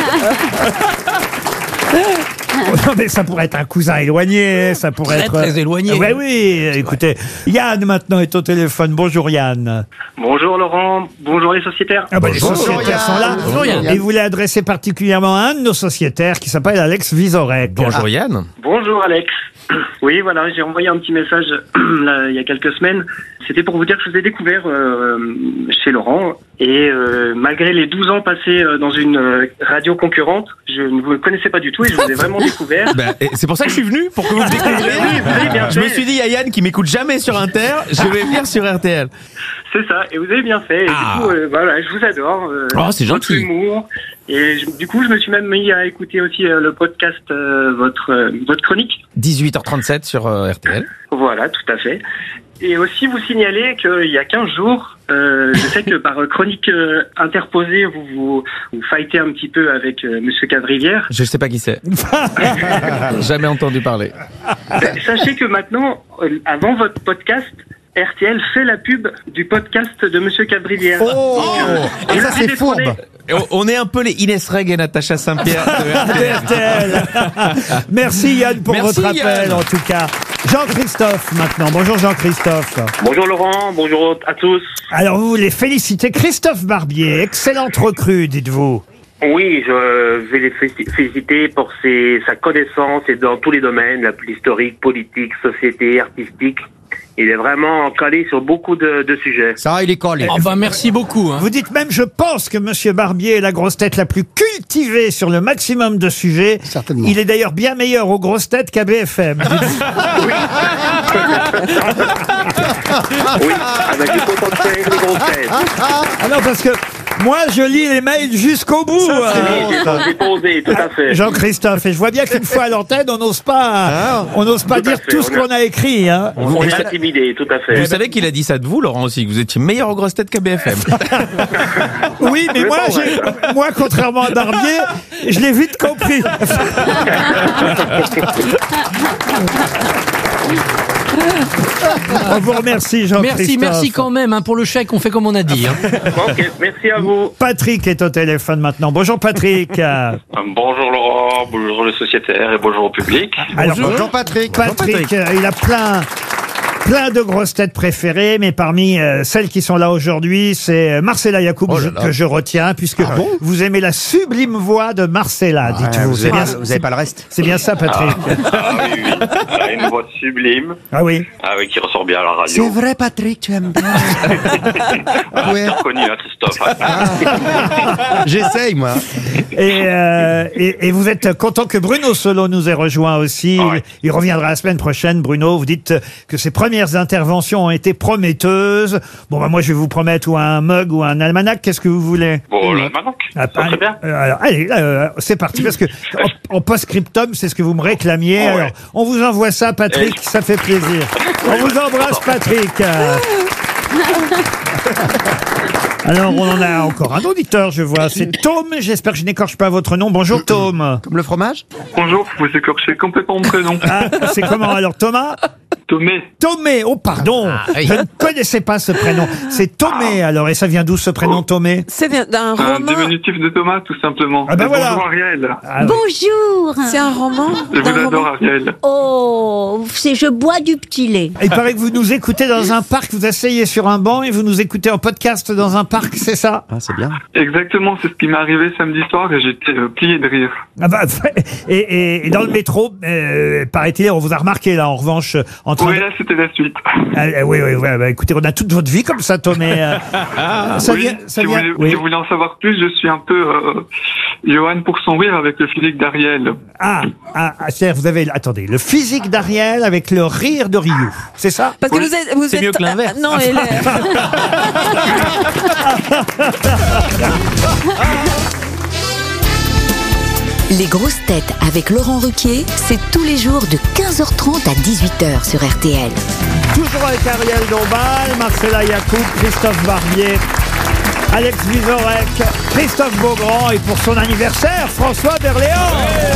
Non, mais ça pourrait être un cousin éloigné, ça pourrait Très, être. très éloigné. Ouais, oui, écoutez. Yann maintenant est au téléphone. Bonjour Yann. Bonjour Laurent, bonjour les sociétaires. Ah bah, les Bonjour, sociétaires Yann. sont là. Bonjour, Yann. Et vous voulez adresser particulièrement à un de nos sociétaires qui s'appelle Alex Vizorek. Bonjour Yann. Bonjour Alex. Oui, voilà, j'ai envoyé un petit message là, il y a quelques semaines. C'était pour vous dire que je vous ai découvert euh, chez Laurent. Et euh, malgré les douze ans passés euh, dans une euh, radio concurrente, je ne vous connaissais pas du tout et je vous ai vraiment découvert. Ben, et c'est pour ça que je suis venu, pour que vous me découvriez. Oui, vous avez bien Je me fait. suis dit, il y a Yann qui m'écoute jamais sur Inter, je vais venir sur R T L. C'est ça, et vous avez bien fait. Et Ah. du coup, euh, voilà, je vous adore. euh, Oh, c'est votre gentil. humour. Et je- du coup, je me suis même mis à écouter aussi euh, le podcast, euh, votre, euh, votre chronique. dix-huit heures trente-sept sur euh, R T L. Voilà, tout à fait. Et aussi vous signaler qu'il y a quinze jours, euh, je sais que par chronique euh, interposée, vous, vous vous fightez un petit peu avec euh, Monsieur Cadrivière. Je sais pas qui c'est. Jamais entendu parler. Sachez que maintenant, euh, avant votre podcast, R T L fait la pub du podcast de Monsieur Cadrivière. Oh, et ça, c'est fourbe. Et on- On est un peu les Inès Reg et Natacha Saint-Pierre de R T L. R T L. Merci Yann pour Merci, votre appel Yann. en tout cas. Jean-Christophe maintenant. Bonjour Jean-Christophe. Bonjour Laurent, bonjour à tous. Alors vous voulez féliciter Christophe Barbier, excellente recrue, dites-vous. Oui, je vais les félici- féliciter pour ses, sa connaissance et dans tous les domaines, la- l'historique, politique, société, artistique. Il est vraiment calé sur beaucoup de, de sujets. Ça, il est collé. Enfin, merci beaucoup. Hein. Vous dites même, je pense que Monsieur Barbier est la grosse tête la plus cultivée sur le maximum de sujets. Certainement. Il est d'ailleurs bien meilleur aux grosses têtes qu'à B F M. Oui, avec du potentiel de grossesse. Ah non, parce que Moi, je lis les mails jusqu'au bout. Ça, c'est bon, j'ai posé, tout à fait. Jean-Christophe, et je vois bien qu'une fois à l'antenne, on n'ose pas, on n'ose pas Tout à dire fait, tout ce on a- qu'on a écrit. Hein. On est intimidé, tout à fait. Vous savez qu'il a dit ça de vous, Laurent, aussi, que vous étiez meilleur aux grosses têtes qu'à B F M. Oui, mais C'est moi, pas vrai, j'ai- moi, contrairement à Barbier, je l'ai vite compris. On vous remercie, Jean-Christophe. Merci, merci quand même hein, pour le chèque, on fait comme on a dit. Hein. Ok, merci à vous. Patrick est au téléphone maintenant. Bonjour Patrick. Euh, Bonjour Laurent, bonjour le sociétaire et bonjour au public. Alors, Bonjour Patrick. Patrick, euh, il a plein, plein de grosses têtes préférées, mais parmi euh, celles qui sont là aujourd'hui, c'est euh, Marcella Yacoub Oh là je- là. que je retiens, puisque vous aimez la sublime voix de Marcella, dites-vous. vous C'est avez bien, pas- vous avez pas le reste. c'est bien ça, Patrick. Ah oui, oui, elle a une voix sublime, Ah oui. ah oui, qui ressort bien à la radio. vrai Patrick, tu aimes bien. Ah, Ouais. c'est reconnu, hein, Christophe. J'essaye, moi. Et, euh, et, et vous êtes content que Bruno Solo nous ait rejoint aussi. Ah ouais. Il reviendra la semaine prochaine, Bruno. Vous dites que ses premières interventions ont été prometteuses. Bon, bah, moi, je vais vous promettre ou un mug ou un almanach. Qu'est-ce que vous voulez? Bon, là, maintenant, Ah, ça serait bien. euh, alors, allez, euh, c'est parti, parce que en, en post-scriptum, c'est ce que vous me réclamiez. Ah ouais. Alors, on vous envoie ça, Patrick, Et- ça fait plaisir. On vous embrasse, Patrick. Euh, Alors, on en a encore un auditeur, je vois. C'est Tom. J'espère que je n'écorche pas votre nom. Bonjour, Tom. Comme le fromage? Bonjour, vous écorchez complètement mon prénom. Ah, c'est comment alors, Thomas? Tomé. Tomé. Oh, pardon. oui. Je ne connaissais pas ce prénom. C'est Tomé, alors. Et ça vient d'où ce prénom, Tomé? C'est d'un- d'un Un roman. diminutif de Thomas, tout simplement. Ah ben Et voilà. Bonjour Ariel. Ah, oui. Bonjour. C'est un roman. Je vous d'un adore roman. Ariel. Oh, c'est je bois du petit lait. Il paraît que vous nous écoutez dans un parc, vous asseyez sur un banc et vous nous écoutez en podcast dans un parc, c'est ça? Ah, c'est bien. Exactement, c'est ce qui m'est arrivé samedi soir et j'étais euh, plié de rire. Ah bah, et, et, et dans le métro, euh, paraît-il, on vous a remarqué là, en revanche, en train Oui, de... là, c'était la suite. Ah, ah, oui, oui, oui, bah, écoutez, on a toute votre vie comme ça, Tomé. euh, ça oui, vient, ça si, vient. vous voulez, oui. si vous voulez en savoir plus, je suis un peu euh, Johan pour son rire avec le physique d'Ariel. Ah, ah, ah, c'est-à-dire, vous avez, attendez, le physique d'Ariel avec le rire de Ryu, c'est ça? Parce que vous êtes, vous C'est êtes mieux que l'inverse. euh, non, elle est- Les grosses têtes avec Laurent Ruquier, c'est tous les jours de quinze heures trente à dix-huit heures sur R T L. Toujours avec Ariel Dombal, Marcella Yacoub, Christophe Barbier, Alex Vizorek, Christophe Beaugrand et pour son anniversaire, François Berléand.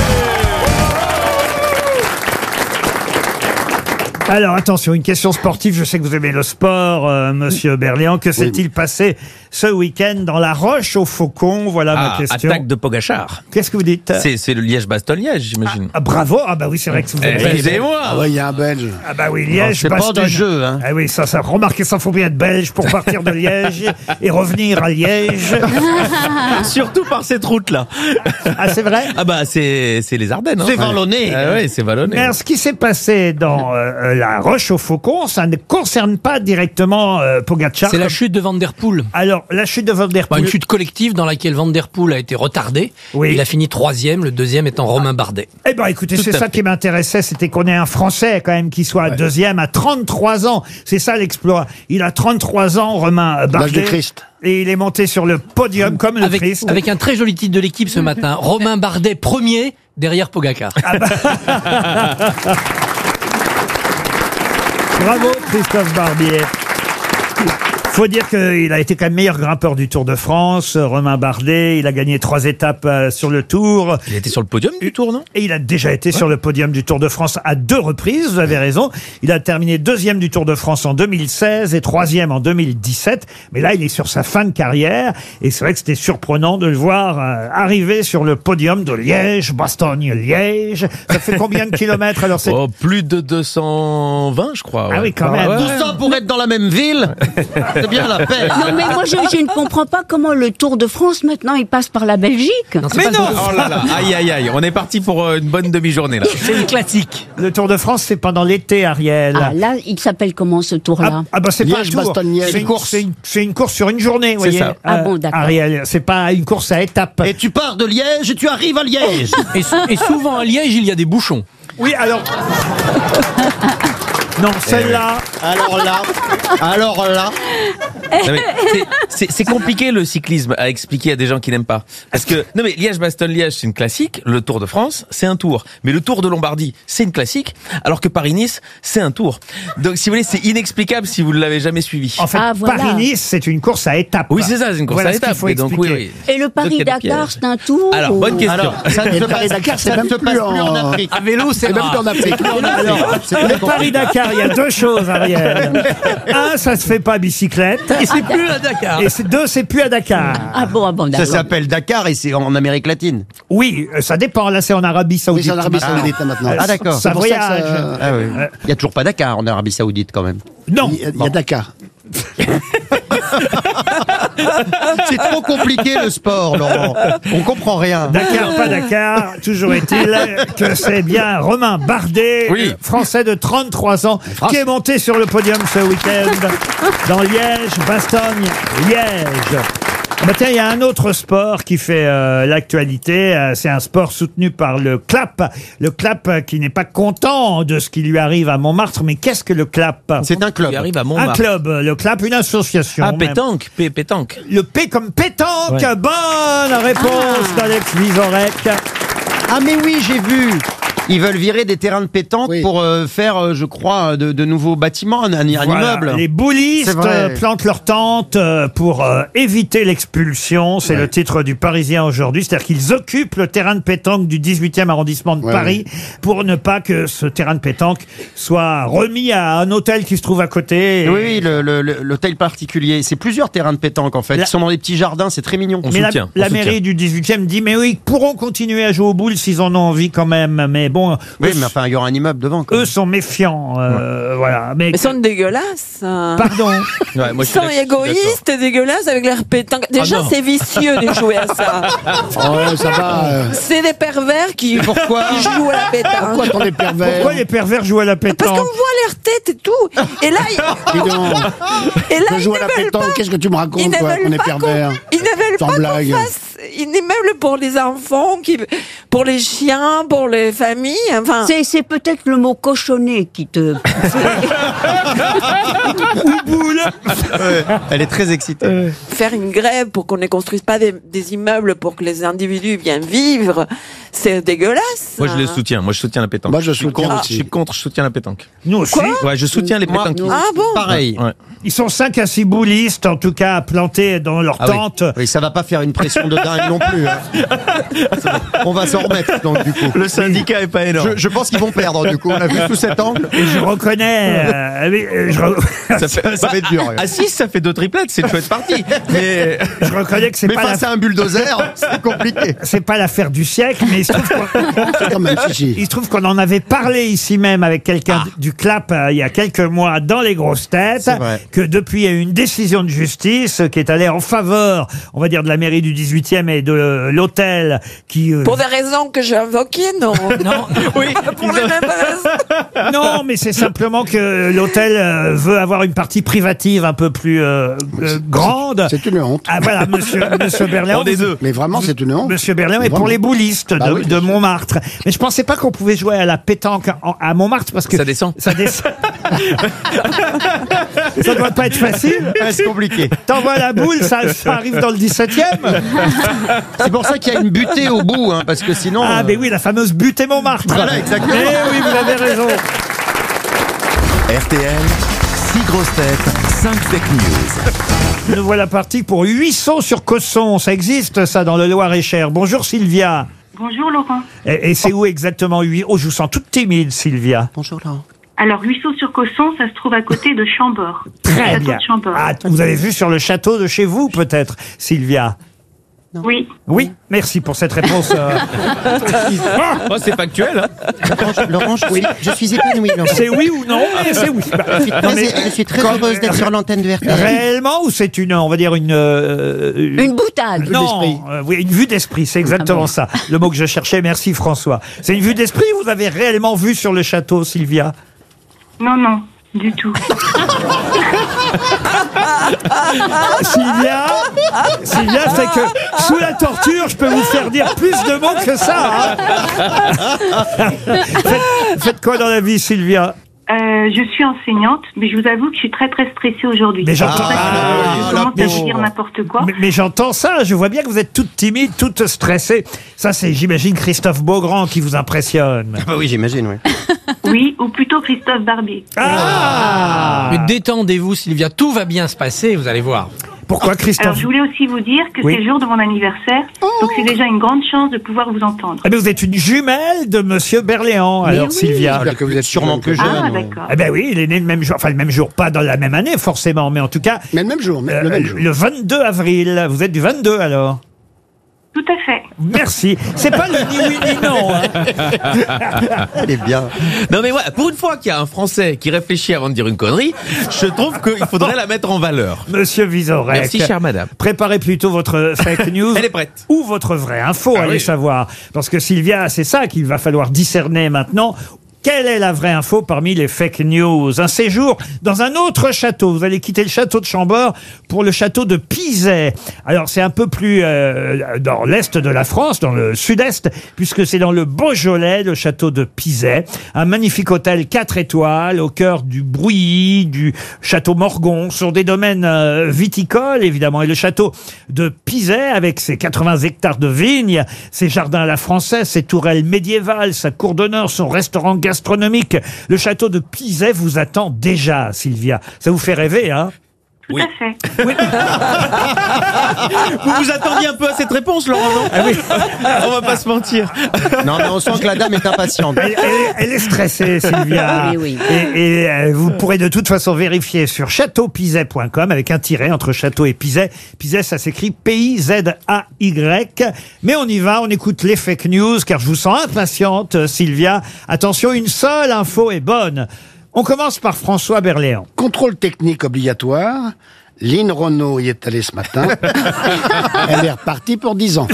Alors attention, une question sportive. Je sais que vous aimez le sport, euh, Monsieur Berléand. Que s'est-il passé ce week-end dans la Roche au Faucon? Voilà ma Ah, question. attaque de Pogachar. Qu'est-ce que vous dites? C'est c'est le Liège-Bastogne-Liège, j'imagine. Ah, bravo. Ah bah oui, c'est vrai que vous Eh, avez... Excusez-moi. Ah ouais, il y a un Belge. Ah bah oui, Liège, C'est pas Bastogne. du jeu, hein. Ah oui, ça, ça, remarquez, ça faut bien être belge pour partir de Liège et revenir à Liège. Surtout par cette route-là. Ah, c'est vrai? Ah bah c'est c'est les Ardennes. Hein. C'est vallonné. Ah ouais, c'est vallonné. Mais alors, ce qui s'est passé dans euh, la Roche au Faucon, ça ne concerne pas directement euh, Pogacar. C'est la chute de Van Der Poel. Alors, la chute de Van Der Bah, Poel. une chute collective dans laquelle Van Der Poel a été retardé. Oui. Il a fini troisième, le deuxième étant Romain Bardet. Eh ben, écoutez, Tout c'est à ça fait. qui m'intéressait, c'était qu'on ait un Français quand même qui soit deuxième à trente-trois ans. C'est ça l'exploit. Il a trente-trois ans, Romain Bardet. L'âge du Christ. Et il est monté sur le podium comme le Avec, Christ. avec un très joli titre de l'équipe ce matin. Romain Bardet premier derrière Pogacar. Bravo Christophe Barbier. Faut dire qu'il a été quand même meilleur grimpeur du Tour de France, Romain Bardet. Il a gagné trois étapes euh, sur le Tour. Il était sur le podium du Tour, non? Et il a déjà été sur le podium du Tour de France à deux reprises, vous avez raison. Il a terminé deuxième du Tour de France en deux mille seize et troisième en deux mille dix-sept. Mais là, il est sur sa fin de carrière. Et c'est vrai que c'était surprenant de le voir euh, arriver sur le podium de Liège, Bastogne-Liège. Ça fait combien de kilomètres alors c'est... Oh, plus de deux cent vingt, je crois. ouais. Ah oui, quand même. ouais. Tout ça pour être dans la même ville. C'est bien la peine. Non, mais moi, je, je ne comprends pas comment le Tour de France, maintenant, il passe par la Belgique. Non, c'est Mais pas le non! Tour de Oh là là, aïe aïe aïe, on est parti pour euh, une bonne demi-journée là. C'est une classique. Le Tour de France, c'est pendant l'été, Ariel. Ah, là, il s'appelle comment ce tour-là? Ah, ah bah c'est pas un Liège, tour. Bastogne-Liège. C'est une course. C'est une, c'est une course sur une journée, vous C'est voyez. ça. Ah bon, d'accord. Ariel, c'est pas une course à étapes. Et tu pars de Liège et tu arrives à Liège. Et, sou- et souvent à Liège, il y a des bouchons. Oui, alors. Non, celle-là. Alors là, alors là. Non, mais c'est- c'est- c'est compliqué le cyclisme à expliquer à des gens qui n'aiment pas. Parce que, non mais Liège-Bastogne-Liège, c'est une classique. Le Tour de France, c'est un tour. Mais le Tour de Lombardie, c'est une classique. Alors que Paris-Nice, c'est un tour. Donc, si vous voulez, c'est inexplicable si vous ne l'avez jamais suivi. En fait, Ah, voilà. Paris-Nice, c'est une course à étapes. Oui, c'est ça, c'est une course Voilà à ce qu'il étapes. faut Et donc, oui, expliquer. oui. Et le Donc, il y a des Paris-Dakar, pièges. c'est un tour Alors, ou- bonne question. Alors, ça ne Et se le Paris-Dakar, passe, c'est ça ne même se plus passe plus en- en Afrique. À vélo, c'est C'est même plus en rare. Afrique. Alors, le Paris-Dakar, il y a deux choses, Ariel. Un, ça se fait pas à bicyclette. Et c'est plus à Dakar. Et c'est deux, c'est plus à Dakar. Ah bon, ah bon, Ça d'accord. s'appelle Dakar et c'est en Amérique latine. Oui, euh, ça dépend. Là, c'est en Arabie Oui, Saoudite. c'est en Arabie Saoudite là, maintenant. Ah, d'accord. Ça C'est pour ça que voyage. ça- Ah oui. Il y a toujours pas Dakar en Arabie Saoudite quand même. Non. Il y a, il y a Dakar. C'est trop compliqué le sport, Laurent. On comprend rien. Dakar, pas Dakar. Toujours est-il que c'est bien Romain Bardet, Oui. euh, français de trente-trois ans, qui est monté sur le podium ce week-end dans Liège, Bastogne, Liège. Ah bah tiens, il y a un autre sport qui fait euh, l'actualité. Euh, c'est un sport soutenu par le C L A P. Le C L A P euh, qui n'est pas content de ce qui lui arrive à Montmartre. Mais qu'est-ce que le C L A P? C'est un club. Il arrive à Un Montmartre. club, le C L A P, une association. Ah, même. pétanque, P- pétanque. Le P comme pétanque. Ouais. Bonne réponse d'Alex Vizorek. Ah mais oui, j'ai vu. Ils veulent virer des terrains de pétanque pour euh, faire, euh, je crois, de, de nouveaux bâtiments, un, un Voilà, immeuble. les boulistes C'est vrai. euh, plantent leur tente euh, pour euh, éviter l'expulsion. C'est le titre du Parisien aujourd'hui. C'est-à-dire qu'ils occupent le terrain de pétanque du dix-huitième arrondissement de Ouais, Paris pour ne pas que ce terrain de pétanque soit remis à un hôtel qui se trouve à côté. Et- Oui, oui, le- le- le- l'hôtel particulier. C'est plusieurs terrains de pétanque en fait. La- Ils sont dans des petits jardins, c'est très mignon. Mais la, la mairie du dix-huitième dit mais oui, ils pourront continuer à jouer aux boules s'ils en ont envie quand même. Mais bon, Oui, eux, mais enfin, il y aura un immeuble devant. Quand eux même. sont méfiants. euh, Voilà. Mais, Mais ils sont dégueulasses. hein. pardon. Ouais, moi, je Ils suis sont d'accord, je suis égoïstes et dégueulasses avec leur pétanque. Déjà, non. c'est vicieux de jouer à ça. Oh, ouais, ça va. euh, C'est des pervers qui, Pourquoi qui jouent à la pétanque. Pourquoi t'en es pervers Pourquoi les pervers jouent à la Parce pétanque? qu'on voit leur tête et tout. Et là, ils, Dis donc, et là, je ils joue ne à la veulent pétanque, pas. qu'est-ce que tu me Ils racontes, ne quoi, veulent qu'on est pas pervers qu'on- Ils ne veulent Sans pas blague. qu'on fasse un immeuble pour les enfants, qui, pour les chiens, pour les familles. Enfin, C'est, c'est peut-être le mot cochonnet qui te... Ou boule. Ouais, elle est très excitée. faire une grève pour qu'on ne construise pas des, des immeubles pour que les individus viennent vivre, c'est dégueulasse. Moi, je les soutiens. Moi, je soutiens la pétanque. Moi, je suis soutiens contre, aussi. Je suis contre, je soutiens la pétanque. Nous aussi. Ouais, je soutiens les Moi, pétanquistes. Ah bon? Pareil. Ouais. Ils sont cinq à six boulistes, en tout cas, plantés dans leur Ah oui. tente. Oui, ça va pas faire une pression de dingue non plus. hein. On va s'en remettre donc du coup. Le syndicat est pas énorme. Je, je pense qu'ils vont perdre du coup. On a vu sous cet angle. Et je reconnais. euh, oui, euh, je, re- Ça, fait, Ça va être dur. ouais. À six, ça fait deux triplettes, c'est une chouette partie. Mais je reconnais que c'est Mais pas, face la- à un bulldozer, c'est compliqué. c'est pas l'affaire du siècle, mais il se trouve qu'on, Quand même, si, si. il se trouve qu'on en avait parlé ici même avec quelqu'un d- du C L A P euh, il y a quelques mois dans les grosses têtes, C'est vrai. que depuis il y a eu une décision de justice euh, qui est allée en faveur, on va dire, de la mairie du dix-huitième et de euh, l'hôtel qui... euh, Pour des raisons que j'ai invoquées, non. Non, oui, Pour les mêmes raisons. non, mais c'est simplement que l'hôtel euh, veut avoir une partie privative un peu plus euh, euh, grande. C'est une honte. Ah voilà, monsieur, monsieur Berléand. On est deux. Mais vraiment, c'est une honte. Monsieur Berléand est pour Vraiment. les boulistes Bah de, oui, de bien sûr. Montmartre. Mais je pensais pas qu'on pouvait jouer à la pétanque en- à Montmartre parce que Ça descend. Ça descend. Ça doit pas être facile. Ouais, c'est compliqué. T'envoies la boule, ça, ça arrive dans le dix-septième. C'est pour ça qu'il y a une butée au bout, hein, parce que sinon. Ah, euh, mais oui, la fameuse butée Montmartre. Voilà, exactement. Eh oui, vous avez raison. R T L, six grosses têtes, cinq fake news. Nous voilà partis pour Huisson-sur-Cosson. Ça existe, ça, dans le Loir-et-Cher. Bonjour, Sylvia. Bonjour Laurent. Et, et c'est où exactement Huisson? Oh, je vous sens toute timide, Sylvia. Bonjour Laurent. Alors, Huisson-sur-Cosson, ça se trouve à côté de Chambord. Le Très château bien. de Chambord. Ah, vous avez vu sur le château de chez vous, peut-être, Sylvia? Oui. Oui, merci pour cette réponse. euh. Oh, c'est factuel. Hein. Laurent, je, suis, je suis épanoui. Laurent. C'est oui ou non? Mais c'est oui. Bah, Je suis très, non, mais- je suis très Quand- heureuse d'être sur l'antenne de R T L. Réellement, ou c'est une, on va dire une... euh, Une boutade. Non, euh, oui, une vue d'esprit, c'est exactement ça. Le mot que je cherchais, merci François. C'est une vue d'esprit ou vous avez réellement vu sur le château, Sylvia? Non, non, du tout. Sylvia, Sylvia, c'est que sous la torture, je peux vous faire dire plus de mots que ça. Hein. faites, faites quoi dans la vie, Sylvia? Euh, je suis enseignante, mais je vous avoue que je suis très très stressée aujourd'hui. Mais j'entends- C'est pour ça que Ah, je oui, commence la à vous pauvre. dire n'importe quoi. Mais, mais j'entends ça, je vois bien que vous êtes toute timide, toute stressée. Ça, c'est, j'imagine, Christophe Beaugrand qui vous impressionne. Ah bah oui, j'imagine, oui. Oui, ou plutôt Christophe Barbier. Ah Mais détendez-vous, Sylvia, tout va bien se passer, vous allez voir. Pourquoi Alors, je voulais aussi vous dire que Oui. c'est le jour de mon anniversaire, donc c'est déjà une grande chance de pouvoir vous entendre. Eh bien, vous êtes une jumelle de Monsieur Berléand, Mais alors oui. Sylvia. C'est-à-dire que vous êtes sûrement plus jeune. Ah, d'accord. Eh ben oui, il est né le même jour, enfin le même jour, pas dans la même année forcément, mais en tout cas. Mais le même jour, mais le même jour. Le vingt-deux avril. Vous êtes du vingt-deux alors. Tout à fait. Merci. C'est pas le ni oui ni non. Hein. Elle est bien. Non mais ouais, pour une fois qu'il y a un Français qui réfléchit avant de dire une connerie, je trouve qu'il faudrait la mettre en valeur. Monsieur Vizorek. Merci, chère madame. Préparez plutôt votre fake news. Elle est prête. Ou votre vraie info, Ah allez oui. savoir. Parce que Sylvia, c'est ça qu'il va falloir discerner maintenant. Quelle est la vraie info parmi les fake news? Un séjour dans un autre château. Vous allez quitter le château de Chambord pour le château de Pizet. Alors, c'est un peu plus euh, dans l'est de la France, dans le sud-est, puisque c'est dans le Beaujolais, le château de Pizet. Un magnifique hôtel quatre étoiles au cœur du Brouilly, du château Morgon, sur des domaines euh, viticoles, évidemment. Et le château de Pizet, avec ses quatre-vingts hectares de vignes, ses jardins à la française, ses tourelles médiévales, sa cour d'honneur, son restaurant gastronomique. Le château de Pizet vous attend déjà, Sylvia. Ça vous fait rêver, hein? Tout à fait. Vous vous attendiez un peu à cette réponse, Laurent, non Ah oui. On va pas se mentir. Non, mais on sent que la dame est impatiente. Elle, elle- elle est stressée, Sylvia. Oui, oui. Et, et, euh, vous pourrez de toute façon vérifier sur château pizet point com avec un tiret entre château et Pizet. Pizet, ça s'écrit P I Z A Y. Mais on y va, on écoute les fake news, car je vous sens impatiente, euh, Sylvia. Attention, une seule info est bonne. On commence par François Berléand. Contrôle technique obligatoire. Lynn Renault y est allée ce matin. Elle est repartie pour dix ans.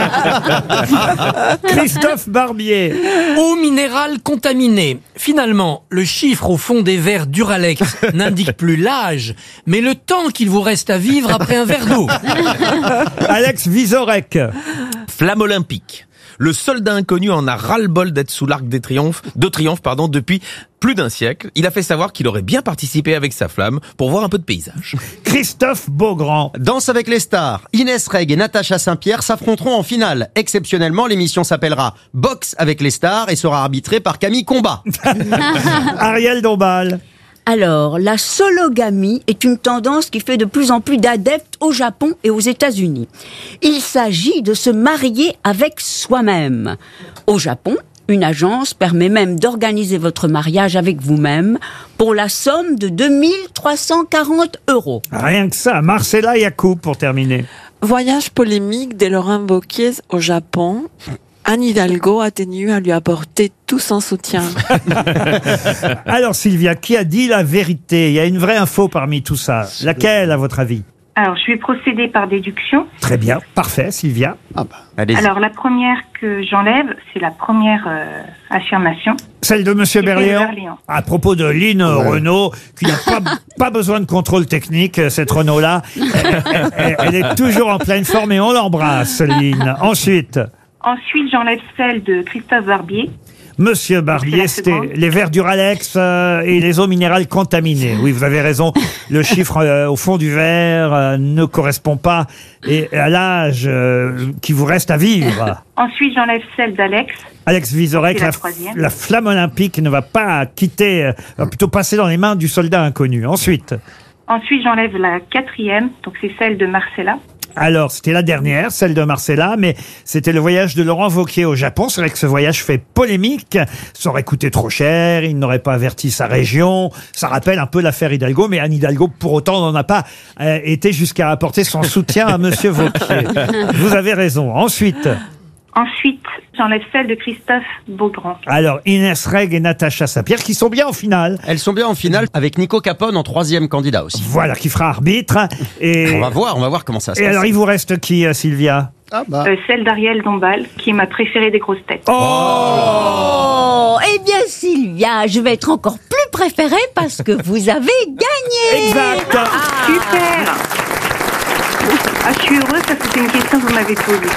Christophe Barbier. Eau minérale contaminée. Finalement, le chiffre au fond des verres Duralex n'indique plus l'âge, mais le temps qu'il vous reste à vivre après un verre d'eau. Alex Vizorek. Flamme olympique. Le soldat inconnu en a ras-le-bol d'être sous l'arc des triomphes, de triomphe pardon, depuis plus d'un siècle. Il a fait savoir qu'il aurait bien participé avec sa flamme pour voir un peu de paysage. Christophe Beaugrand. Danse avec les stars. Inès Reg et Natacha Saint-Pierre s'affronteront en finale. Exceptionnellement, l'émission s'appellera Boxe avec les stars et sera arbitrée par Camille Combat. Ariel Dombal. Alors, la sologamie est une tendance qui fait de plus en plus d'adeptes au Japon et aux États-Unis. Il s'agit de se marier avec soi-même. Au Japon, une agence permet même d'organiser votre mariage avec vous-même pour la somme de deux mille trois cent quarante euros. Rien que ça. Marcella Yacoub pour terminer. Voyage polémique de Laurent Wauquiez au Japon. Anne Hidalgo a tenu à lui apporter tout son soutien. Alors Sylvia, qui a dit la vérité? Il y a une vraie info parmi tout ça. Laquelle, à votre avis? Alors, je vais procéder par déduction. Très bien, parfait, Sylvia. Ah bah. Allez-y. Alors, la première que j'enlève, c'est la première euh, affirmation. Celle de Monsieur C'était Berléand. Berléand. À propos de Lynn Renault, qui n'a pas, pas besoin de contrôle technique, cette Renault-là. Elle, elle- elle est toujours en pleine forme et on l'embrasse, Lynn. Ensuite, Ensuite, j'enlève celle de Christophe Barbier. Monsieur C'est Barbier, la c'était seconde. les verres Duralex euh, et les eaux minérales contaminées. Oui, vous avez raison. Le chiffre euh, au fond du verre euh, ne correspond pas et à l'âge euh, qui vous reste à vivre. Ensuite, j'enlève celle d'Alex. Alex Vizorek, C'est la la, troisième. la flamme olympique ne va pas quitter, euh, va plutôt passer dans les mains du soldat inconnu. Ensuite, Ensuite, j'enlève la quatrième, donc c'est celle de Marcella. alors c'était la dernière, celle de Marcella, mais c'était le voyage de Laurent Wauquiez au Japon. C'est vrai que ce voyage fait polémique. Ça aurait coûté trop cher, il n'aurait pas averti sa région. Ça rappelle un peu l'affaire Hidalgo, mais Anne Hidalgo, pour autant, n'en a pas euh, été jusqu'à apporter son soutien à Monsieur Wauquiez. Vous avez raison. Ensuite, Ensuite, j'enlève celle de Christophe Beaugrand. alors Inès Reg et Natacha Saint-Pierre qui sont bien en finale. Elles sont bien en finale avec Nico Capone en troisième candidat aussi. Voilà, qui fera arbitre. Et, On va voir, on va voir comment ça se et passe. alors, il vous reste qui, euh, Sylvia? Ah bah. Euh, celle d'Ariel Dombal, qui est ma préférée des grosses têtes. Oh, eh bien Sylvia, je vais être encore plus préférée parce que vous avez gagné. Exact. Super. Ah, je suis heureuse parce que c'est une question que vous m'avez posée.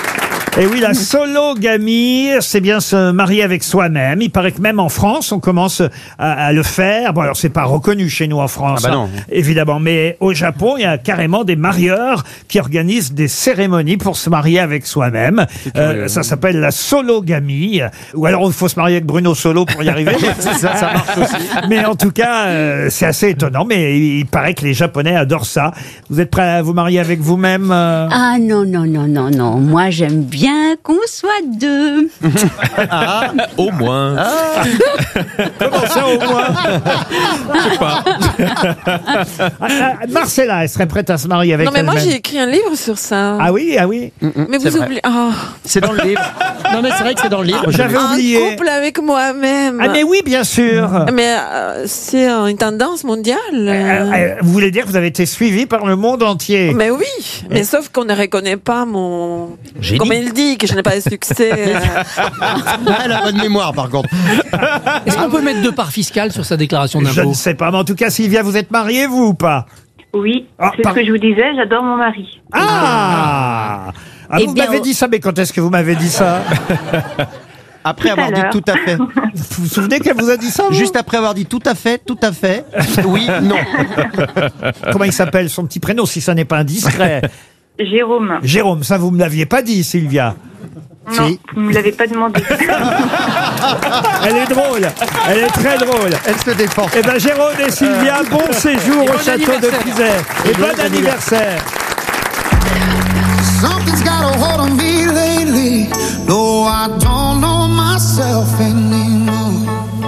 Et oui, la sologamie, c'est bien se marier avec soi-même. Il paraît que même en France, on commence à, à le faire. Bon, alors c'est pas reconnu chez nous en France, Ah bah non. hein, évidemment. Mais au Japon, il y a carrément des marieurs qui organisent des cérémonies pour se marier avec soi-même. Euh, ça s'appelle la sologamie. Ou alors il faut se marier avec Bruno Solo pour y arriver. C'est ça, ça marche aussi. Mais en tout cas, euh, c'est assez étonnant. Mais il paraît que les Japonais adorent ça. Vous êtes prêts à vous marier avec vous-même euh Ah non, non, non, non, non. Moi, j'aime bien qu'on soit deux. Ah, au moins. Comment ça, au moins? Je sais pas. Ah, ah, Marcella, elle serait prête à se marier avec Non, mais moi, elle-même. j'ai écrit un livre sur ça. Ah oui, ah oui. Mais vous oubliez. Oh. C'est dans le livre. Non, mais c'est vrai que c'est dans le livre. J'avais Un oublié. couple avec moi-même. Ah mais oui, bien sûr. Mais euh, c'est une tendance mondiale. Euh, euh, vous voulez dire que vous avez été suivi par le monde entier? Mais oui, mais sauf qu'on ne reconnaît pas mon... Génie. Comme il dit, que je n'ai pas de succès. euh. Elle a bonne mémoire, par contre. Est-ce qu'on peut mettre deux parts fiscales sur sa déclaration Je d'impôt? ne sais pas, mais en tout cas, Sylvia, vous êtes mariée, vous, ou pas? Oui, Ah, c'est par- ce que je vous disais, j'adore mon mari. Ah, ah Eh vous bien, m'avez on- dit ça, mais quand est-ce que vous m'avez dit ça? Après Tout à avoir dit l'heure. tout à fait. Vous vous souvenez qu'elle vous a dit ça, vous? Juste après avoir dit tout à fait, tout à fait. Oui, non. Comment il s'appelle, son petit prénom, si ça n'est pas indiscret? Jérôme. Jérôme, ça vous me l'aviez pas dit, Sylvia. Non, Si. vous ne me l'avez pas demandé. Elle est drôle, elle est très drôle. Elle se défend. Eh ben Jérôme et Sylvia, bon séjour Et au bon château de anniversaire. Pizet. Et bon anniversaire. Something's got a hold on me lately. No, I don't know myself anymore.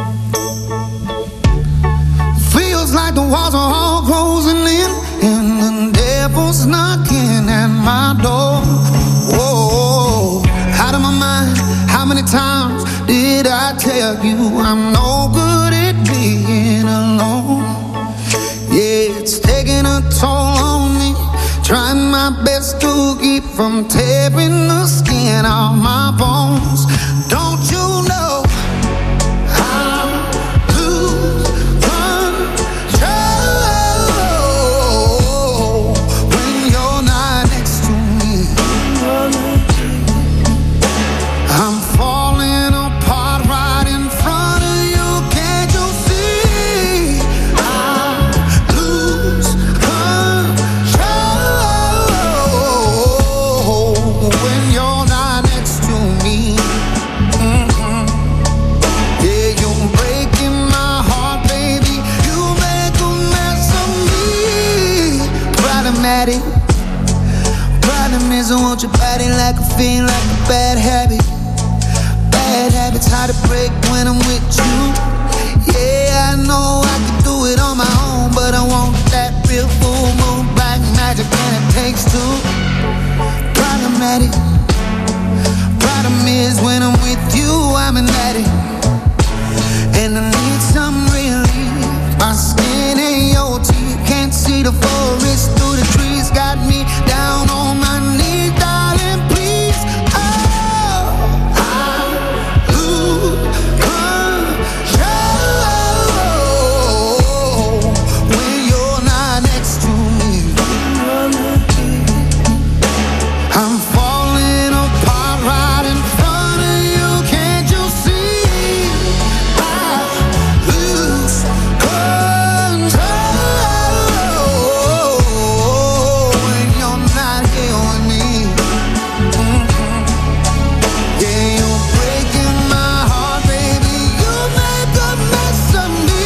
Feels like the walls are all closing in, and the devil's knocking at my door. Whoa, out of my mind. How many times did I tell you I'm no good at being alone? Yeah, it's taking a toll on me. Trying my best to keep from tearing the skin off my bones. Don't you know I lose control when you're not next to me? I'm falling apart right in front of you. Can't you see? I lose control when you're not next to me. Mm-mm. Yeah, you're breaking my heart, baby. You make a mess of me. Problematic. Problem is I want your body like a fiend, like a bad habit. Bad habits hard to break when I'm with you. Yeah, I know I could do it on my own, but I want that real full moon black magic, and it takes two. Problematic. Problem is when I'm with you, I'm an addict, and I need some relief. My skin ain't your teeth, can't see the forest through the trees. Got me down on my knees, darling, please. Oh, I lose control when you're not next to me. I'm falling apart right in front of you. Can't you see? I lose control when you're not here with me. Mm-mm. Yeah, you're breaking my heart, baby. You make a mess of me.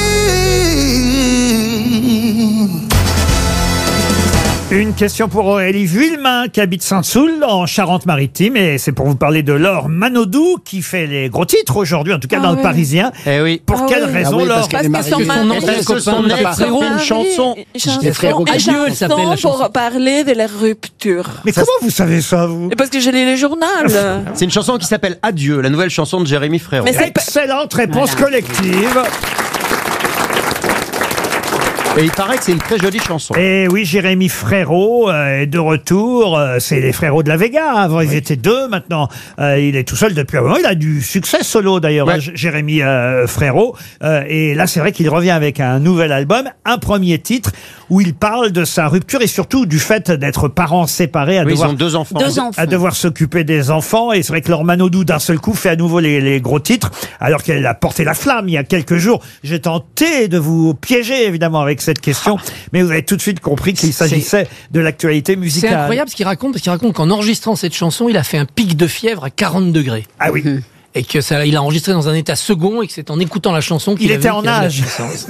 Une question pour Aurélie Vuillemin qui habite Saint-Soul en Charente-Maritime, et c'est pour vous parler de Laure Manodou qui fait les gros titres aujourd'hui, en tout cas Ah dans ouais. le Parisien. Eh oui. Pour Ah quelle oui. raison, Ah oui, parce Laure? qu'elle est Parce que mariée. son Son mari- ancien Est-ce que copain son n'a pas ex a frérot. fait une chanson? Une chanson, Les frères une Auguste. Adieu, elle s'appelle la chanson chanson. pour parler de la rupture. Mais comment vous savez ça, vous? Et parce que j'ai lu le journal. C'est une chanson qui s'appelle Adieu, la nouvelle chanson de Jérémy Frérot. Mais c'est pas- Excellente réponse Voilà. collective. Et il paraît que c'est une très jolie chanson. Et oui, Jérémy Frérot euh, est de retour. Euh, c'est les Frérots de la Vega. Avant, ils étaient deux. Maintenant, euh, il est tout seul depuis un moment. Il a du succès solo, d'ailleurs, Ouais. hein, Jérémy euh, Frérot. Euh, et là, c'est vrai qu'il revient avec un nouvel album, un premier titre, où il parle de sa rupture et surtout du fait d'être parents séparés, à Oui, ils devoir, ont deux enfants. Deux enfants. à devoir s'occuper des enfants. Et c'est vrai que Laure Manodou, d'un seul coup, fait à nouveau les, les gros titres, alors qu'elle a porté la flamme il y a quelques jours. J'ai tenté de vous piéger, évidemment, avec cette question, mais vous avez tout de suite compris qu'il s'agissait de l'actualité musicale. C'est incroyable ce qu'il raconte, parce qu'il raconte qu'en enregistrant cette chanson, il a fait un pic de fièvre à quarante degrés. Ah oui. Et que ça, il a enregistré dans un état second et que c'est en écoutant la chanson qu'il Il a était vu en qu'il avait âge. la puissance.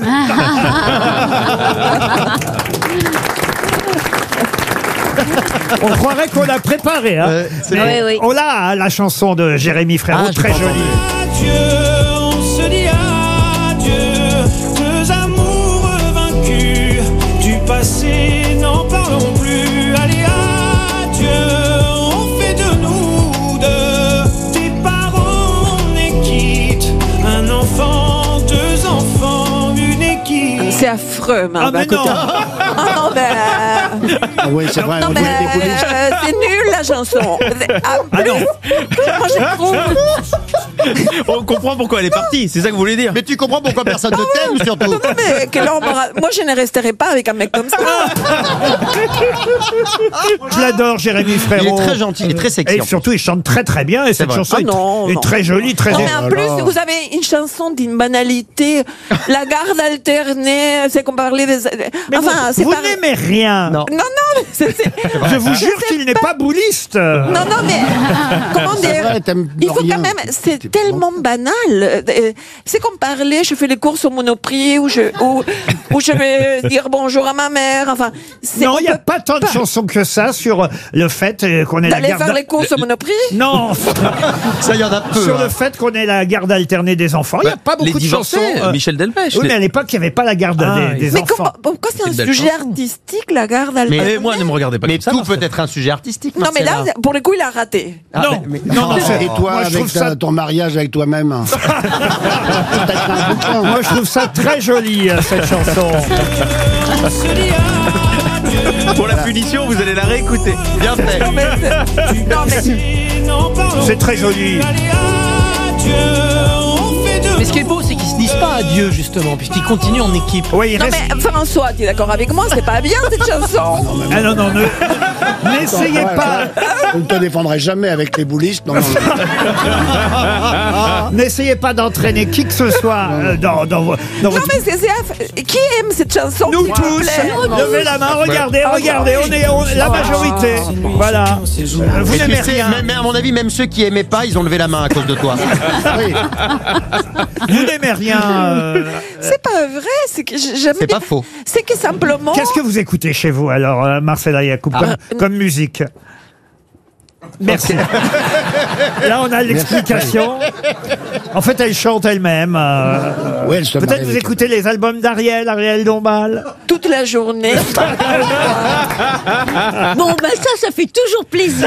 On croirait qu'on l'a préparé, hein. Euh, c'est Mais vrai. Oui, oui. on l'a, hein, la chanson de Jérémy Frérot, Ah, j'ai très pas jolie. Adieu, on se dit adieu, deux amours vaincus, du passé n'en parlons plus. Allez, adieu, on fait de nous deux, tes parents on est quitte, un enfant, deux enfants, une équipe. C'est affreux, Ah, mais non. Ah non, mais... Ah oui, c'est vrai, Non, on mais dirait des boulistes. euh, c'est nul la chanson. Ah, Ah non. moi je trouve. On comprend pourquoi elle est partie, c'est ça que vous voulez dire. Mais tu comprends pourquoi personne ne t'aime, surtout. Non, mais quel embarras. Moi je ne resterai pas avec un mec comme ça. Je l'adore, Jérémy Il Frérot. est très gentil, il est très sexy. Et en surtout, il chante très très bien. Et cette vrai. chanson Ah est, non, est non. très jolie, très Non, é- mais en plus, vous avez une chanson d'une banalité. La garde alternée, c'est qu'on parlait des. Mais Enfin, vous, c'est vous pas. n'aimez rien. Non. Non, non, mais c'est. c'est- Je vous jure qu'il n'est pas bouliste. Non, non, mais comment C'est dire vrai, t'aimes Il faut rien. quand même. C'est tellement banal. Euh, C'est comme parler. Je fais les courses au Monoprix ou je ou, ou je vais dire bonjour à ma mère. Enfin, c'est- Non, on il n'y a peut pas tant de chansons que ça sur le fait euh, qu'on ait la d'aller garde... faire les courses au Monoprix. Non, Ça, il y en a peu. sur hein. le fait qu'on ait la garde alternée des enfants. Il n'y a pas beaucoup les de divorcés, chansons. euh, Michel Delpech. Oui, les- mais à l'époque, il n'y avait pas la garde Ah, des, des Mais enfants. comment, pourquoi c'est un C'est une belle sujet chanson. artistique, la garde Mais- alternée Eh, moi, ne me regardez pas Mais comme ça. tout Marcel. peut être un sujet artistique. Non, mais là, Marcella. pour le coup, il a raté. Ah, non, mais- mais- non, non, c'est- Et toi, moi, je avec trouve ta- ça, ton mariage avec toi-même. Peut-être un bouquin. moi, je trouve ça très joli, euh, cette chanson. On se dit adieu, Pour la punition, vous allez la réécouter. Bien fait. Non, mais, c'est- non, mais n'en parlons C'est très joli. plus. Allez, adieu, on fait de Mais ce qui est beau, c'est qu'ils se disent pas adieu, justement, puisqu'ils continuent en équipe. Oui, il non, reste... mais François, tu es d'accord avec moi? C'est pas bien cette chanson. Ah non, non, ne- n'essayez Ouais, pas, Je ne te défendrai jamais avec les boulistes. Non, non, non. n'essayez pas d'entraîner qui que ce soit euh, dans, dans, vo- dans Non, votre... mais c'est, c'est aff- qui aime cette chanson? Nous s'il vous tous, plaît levez la main, regardez, Ah, regardez, on est on- la majorité. Voilà. Euh, Vous Et tu n'aimez sais, rien. même- à mon avis, même ceux qui aimaient pas, ils ont levé la main à cause de toi. Oui. Vous n'aimez rien. euh, C'est pas vrai, c'est que j- j'aime C'est bien- pas faux. C'est que simplement. Qu'est-ce que vous écoutez chez vous alors, euh, Marcella Yacoub, comme, Ah. comme musique? Merci. Là, on a l'explication. En fait, elle chante elle-même. euh, Ouais, elle se Peut-être marie vous avec- écoutez les albums d'Ariel, Ariel Dombal. Toute la journée. Bon, ben ça, ça fait toujours plaisir.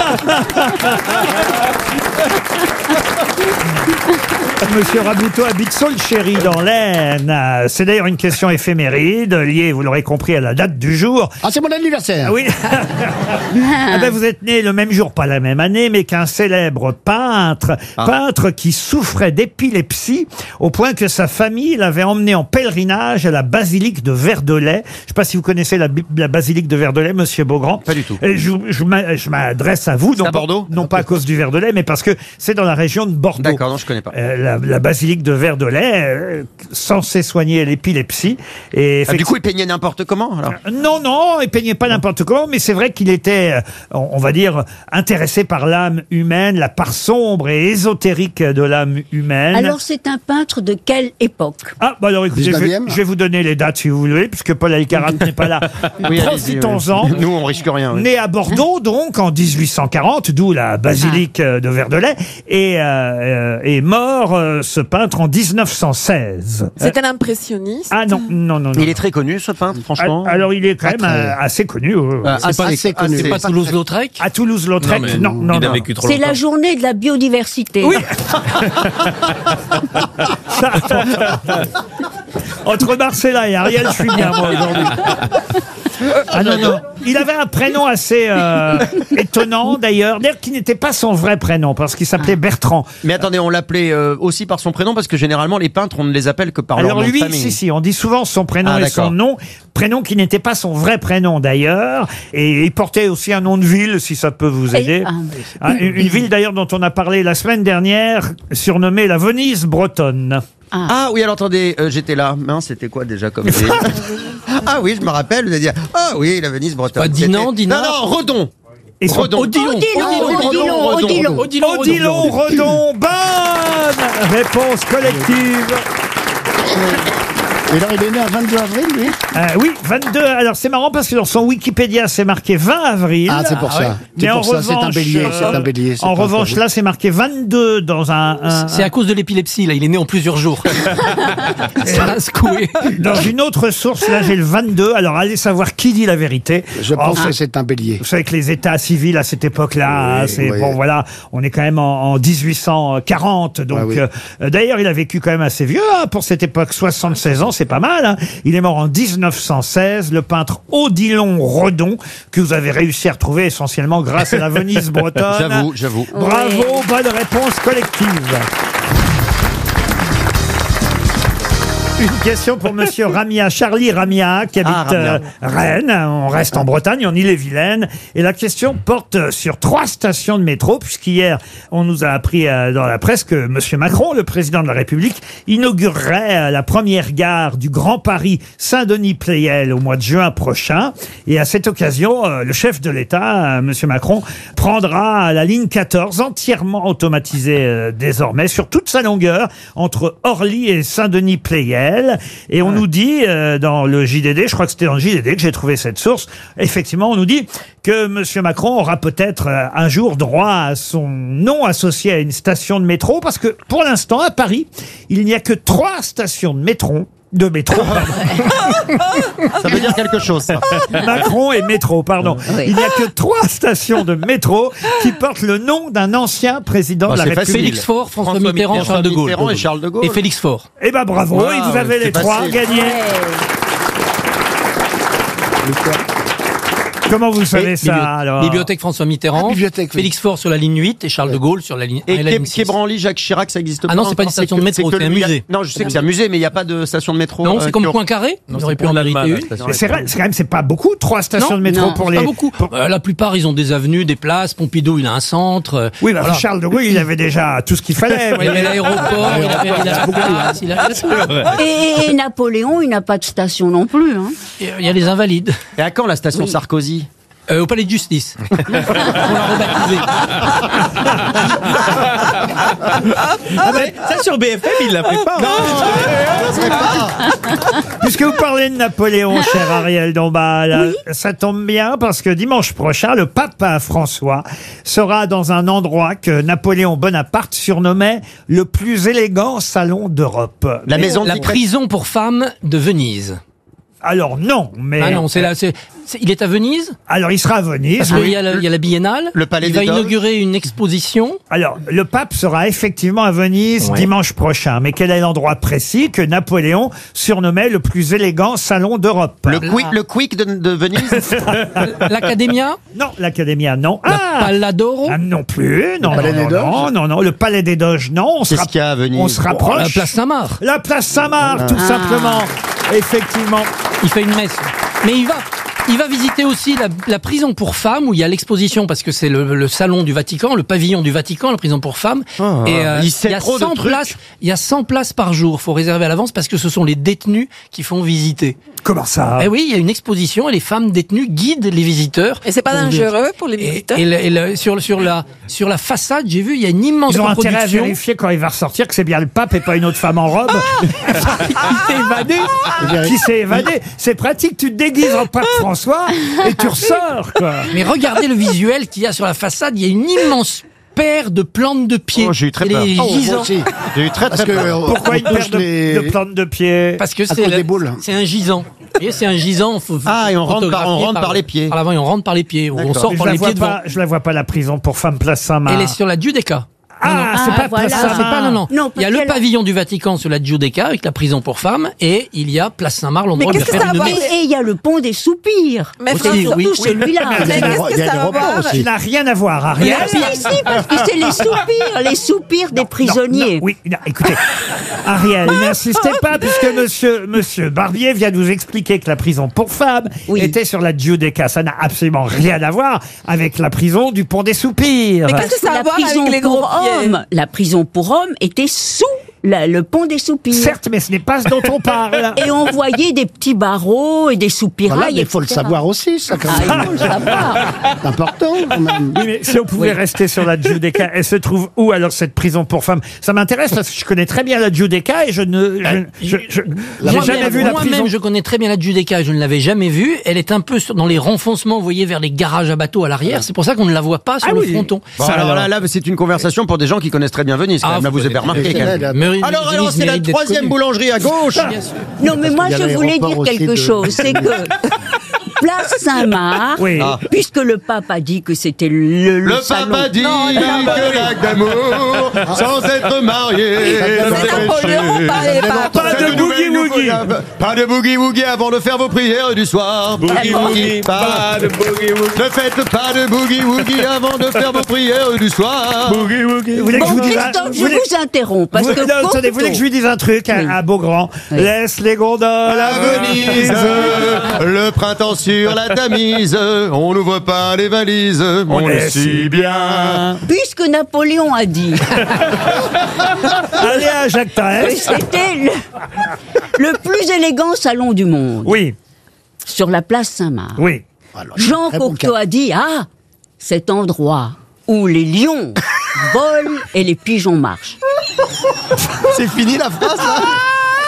Monsieur Rabouteau habite Saulchéry dans l'Aisne. Euh, C'est d'ailleurs une question éphéméride liée, vous l'aurez compris, à la date du jour. Ah, c'est mon anniversaire. Ah oui. Ah ben, vous êtes né le même jour, pas la même année, mais qu'un célèbre peintre, peintre qui souffrait d'épilepsie au point que sa famille l'avait emmené en pèlerinage à la basilique de Verdelais. Je ne sais pas si vous connaissez la, bi- la basilique de Verdelais, Monsieur Beaugrand. Pas du tout. Et je je m'a- je m'adresse à vous, non à pas- Bordeaux non pas à cause du Verdelais, mais parce que c'est dans la région de Bordeaux. D'accord, non, je connais pas. Euh, la, la basilique de Verdelais, euh, censée soigner l'épilepsie. Et Ah, du coup, il peignait n'importe comment, alors. non, non, il peignait pas n'importe comment, mais c'est vrai qu'il était, euh, on on va dire, intéressé par l'âme humaine, la part sombre et ésotérique de l'âme humaine. Alors, c'est un peintre de quelle époque? Ah, bah alors écoutez, je vais, dix-neuvième. je vais vous donner les dates si vous voulez, puisque Paul Alcarat n'est pas là. Oui, allez-y, Profitons-en. oui. Nous, on risque rien. oui. Né à Bordeaux, donc, en dix-huit cent quarante, d'où la basilique euh, de Verdelais, et euh, euh, est mort euh, euh, ce peintre en dix-neuf cent seize. C'est un impressionniste. Ah non, non, non. non. Il est très connu, ce peintre, franchement. Ah, Alors, il est quand Pas même très- euh, assez connu. euh, Ah, c'est assez- pas- assez connu. C'est pas Toulouse-Lautrec? À Toulouse-Lautrec, Non, mais non, non, il a non. vécu trop C'est longtemps. la journée de la biodiversité. Oui. Entre Marcella et Ariel, je suis bien, moi, aujourd'hui. Ah non, non. Il avait un prénom assez euh, étonnant, d'ailleurs. D'ailleurs, qui n'était pas son vrai prénom, parce qu'il s'appelait Bertrand. Mais attendez, on l'appelait euh, aussi par son prénom, parce que généralement, les peintres, on ne les appelle que par leur Alors nom lui, de famille. si, si, on dit souvent son prénom Ah, et son d'accord. nom. Prénom qui n'était pas son vrai prénom, d'ailleurs. Et il portait aussi un nom de ville, si ça peut vous aider. Et- ah, oui. Ah, une, une ville, d'ailleurs, dont on a parlé la semaine dernière, surnommée la Venise bretonne. Ah oui, alors attendez, euh, j'étais là. Mince, c'était quoi déjà comme ville? Ah oui, je me rappelle, vous avez dit, ah oui, la Venise bretonne. Pas Dinan, C'était- Dinan. Non, non, Redon. Et son- Redon. Odilon. Odilon, Odilon, Odilon. Odilon. Odilon Redon. Bonne réponse collective. Et alors, il est né à vingt-deux avril, lui Euh, oui, vingt-deux. Alors c'est marrant parce que dans son Wikipédia, c'est marqué vingt avril. Ah, c'est pour ça. ouais. C'est Mais pour en ça, c'est un revanche, bélier, c'est euh, un bélier, c'est En pas un revanche, taureau. là, c'est marqué vingt-deux dans un. un- C'est à cause de l'épilepsie, là. Il est né en plusieurs jours. Ça l'a secoué. Dans une autre source, là, j'ai le vingt-deux. Alors, allez savoir qui dit la vérité. Je Oh, pense que c'est un bélier. Vous savez que les états civils à cette époque-là, Oui, hein, c'est oui. bon, voilà, on est quand même en, en dix-huit cent quarante. Donc, Ah oui. euh, d'ailleurs, il a vécu quand même assez vieux hein, pour cette époque, soixante-seize ans, c'est pas mal. Hein. Il est mort en dix-neuf cent seize. Le peintre Odilon Redon, que vous avez réussi à retrouver essentiellement grâce à la Venise bretonne. J'avoue, j'avoue. Bravo, bonne réponse collective. Une question pour Monsieur Ramia, Charlie Ramia, qui habite Ah, Ramia. euh, Rennes. On reste en Bretagne, en Île-et-Vilaine. Et la question porte sur trois stations de métro, puisqu'hier, on nous a appris euh, dans la presse que Monsieur Macron, le président de la République, inaugurerait euh, la première gare du Grand Paris Saint-Denis-Pleyel au mois de juin prochain. Et à cette occasion, euh, le chef de l'État, euh, Monsieur Macron, prendra la ligne quatorze, entièrement automatisée euh, désormais, sur toute sa longueur, entre Orly et Saint-Denis-Pleyel. Et on nous dit, euh, dans le J D D, je crois que c'était dans le J D D que j'ai trouvé cette source, effectivement, on nous dit que Monsieur Macron aura peut-être euh, un jour droit à son nom associé à une station de métro, parce que pour l'instant, à Paris, il n'y a que trois stations de métro. De métro, pardon. Ça veut dire quelque chose, ça. Macron et métro, pardon. Oui. Il n'y a que trois stations de métro qui portent le nom d'un ancien président Bah, de la c'est République. facile. Félix Faure, François, François Mitterrand, Mitterrand, Charles de Gaulle. Mitterrand et Charles de Gaulle. Et Félix Faure. Eh ben bravo, Ah, et vous avez c'est les trois facile. gagnés. Comment vous savez Et ça bibli- alors Bibliothèque François Mitterrand. Ah, bibliothèque, oui. Félix Faure sur la ligne huit et Charles de Gaulle sur la ligne un Et et la Quai, ligne Quai six. Branly, Jacques Chirac, ça existe pas. Ah non, c'est pas une encore, station que- de métro, que c'est un le- il y a- musée. Non, je sais que c'est un musée, mais il n'y a pas de station de métro. Non, euh, c'est comme qui- Poincaré. Non, Il aurait c'est pu en pour mériter l'Allemagne, une. la station. Mais c'est vrai, c'est quand même c'est pas beaucoup, trois stations Non, de métro non, pour c'est les. pas beaucoup. pour- Euh, la plupart, ils ont des avenues, des places. Pompidou, il a un centre. euh, Oui, bah, voilà. Charles de Gaulle, il avait déjà tout ce qu'il fallait. Il avait l'aéroport, il avait il a la place, il a- il a tout. Et, et Napoléon, il n'a pas de station non plus. Hein. Et, euh, Il y a les invalides. Et à quand la station Sarkozy? Euh, au palais de justice. On l'a rebaptisé. Ah ben, ça sur B F M, il l'a fait pas. Puisque vous parlez de Napoléon, cher Ariel Dombal, ça tombe bien parce que dimanche prochain, le pape François sera dans un endroit que Napoléon Bonaparte surnommait le plus élégant salon d'Europe. La Mais- maison La de prison pour femmes de Venise. Alors non, mais Ah non, c'est là. c'est- c'est- Il est à Venise. alors il sera à Venise. Parce qu'il y a la, il y a la biennale. Le Palais Il va des Doges. inaugurer une exposition. Alors, le pape sera effectivement à Venise Ouais. dimanche prochain. Mais quel est l'endroit précis que Napoléon surnommait le plus élégant salon d'Europe? Le quick, le quick de, de Venise. L'Academia. Non, l'Academia, non. La Ah, Palladoro. ah, non plus. Non, Le Palais non, des non, non, Doges non, non. Le Palais des Doges, non. On se, Qu'est-ce rapp- qu'il y a à Venise? on se La rapproche. place Saint-Marc. La place Saint-Marc, tout Ah. simplement. Effectivement. Il fait une messe. Mais il va. Il va visiter aussi la, la prison pour femmes où il y a l'exposition parce que c'est le, le salon du Vatican, le pavillon du Vatican, la prison pour femmes. Oh, et euh, il sait y a trop de cent trucs. places. Il y a cent places par jour. Faut réserver à l'avance parce que ce sont les détenus qui font visiter. Comment ça? Eh oui, il y a une exposition et les femmes détenues guident les visiteurs. Et c'est pas Pour- dangereux pour les Et, visiteurs et le- et le- sur, sur, la, sur la façade, j'ai vu, il y a une immense Ils ont intérêt à reproduction. vérifier quand il va ressortir que c'est bien le pape et pas une autre femme en robe Il s'est évadé. qui s'est évadé. C'est pratique, tu te déguises en pape François et tu ressors, quoi. Mais regardez le visuel qu'il y a sur la façade, il y a une immense paire de plantes de pied. Oh, j'ai eu très C'est peur. les Oh, moi gisants. aussi. J'ai eu très, Parce très que, peur. euh, Pourquoi on une paire touche de, les- de plantes de pied? Parce que À c'est cause la- des boules. c'est un gisant. Vous voyez, c'est un gisant. faut- Ah, et on rentre par- on photographier rentre par les pieds. Par l'avant, et on rentre par les pieds. Ou on D'accord. sort Mais par je la les vois pieds devant. pas, je la vois pas la prison pour femmes Place Saint-Marc. Elle est sur la Giudecca. Ah, c'est Ah, pas voilà. Place Ah, c'est pas, non, non. Non, Il y a parce le qu'elle- pavillon du Vatican sur la Giudecca avec la prison pour femmes et il y a Place Saint-Marc, l'endroit où il qu'est-ce va que faire ça une va messe. Et il y a le pont des soupirs. Mais Aussi, François, oui. Surtout celui-là. Mais Il y a des- qu'est-ce il y que a ça des va repas voir aussi. Ça n'a rien à voir, Ariel. Ah, si, si, parce que c'est les soupirs, les soupirs des prisonniers. Non, non, oui, non, écoutez, Ariel, n'insistez pas, puisque monsieur, monsieur Barbier vient nous expliquer que la prison pour femmes Oui. était sur la Giudecca. Ça n'a absolument rien à voir avec la prison du Pont des Soupirs. Mais qu'est-ce que ça a à la voir prison avec les gros pour pieds hommes, la prison pour hommes était sous la- le pont des soupirs. Certes, mais ce n'est pas ce dont on parle. Et on voyait des petits barreaux et des soupirails. Voilà, mais il faut le et cetera. savoir aussi, ça, quand Ah, même. il faut le savoir. C'est important, quand même. Oui, mais si on pouvait rester sur la Giudecca, elle se trouve où alors cette prison pour femmes? Ça m'intéresse parce que je connais très bien la Giudecca et je ne, je, je, je- j'ai Moi-même- jamais vu la prison. Moi-même, je connais très bien la Giudecca, je ne l'avais jamais vue. Elle est un peu sur- dans les renfoncements, vous voyez, vers les garages à bateaux à l'arrière. C'est pour ça qu'on ne la voit pas sur Ah le oui. fronton. Bon, alors là, là, c'est une conversation pour des gens qui connaissent très bien Venise. Quand Ah, même. Là, vous vous avez remarqué. connaissez. quand même. Mais- Mais- Alors, Venise alors, c'est la mérite d'être troisième connue. boulangerie à gauche. Non, mais moi, Il y a je voulais l'aéroport dire aussi quelque de- chose. C'est que Place Saint-Marc, Oui. Ah. puisque le pape a dit que c'était le, le, Le salon. pape a dit Non, non, que l'acte d'amour, sans être marié, C'est c'est Napoléon, péché. pas les papes. Pas de boogie-woogie. Pas de boogie-woogie avant de faire vos prières du soir. Boogie-woogie, pas de boogie-woogie. Ne faites pas de boogie-woogie avant de faire vos prières du soir. Vous voulez que je Bon, vous dise un- Christophe, je vous voulez- vous interromps, parce vous- que non, attendez, vous voulez que je lui dise un truc à, Oui. à Beaugrand? Oui. Laisse les gondoles à À Venise, le printemps sur la Tamise, on n'ouvre pas les valises, on, est si bien. Puisque Napoléon a dit Allez à Jacques que Taès. c'était le, le plus élégant salon du monde, Oui, sur la place Saint-Marc, oui. Jean très bon Cocteau a dit « Ah, cet endroit où les lions volent et les pigeons marchent. C'est fini la phrase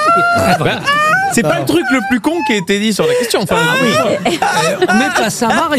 là. C'est pas le truc le plus con qui a été dit sur la question. Enfin, On met Place Saint-Marc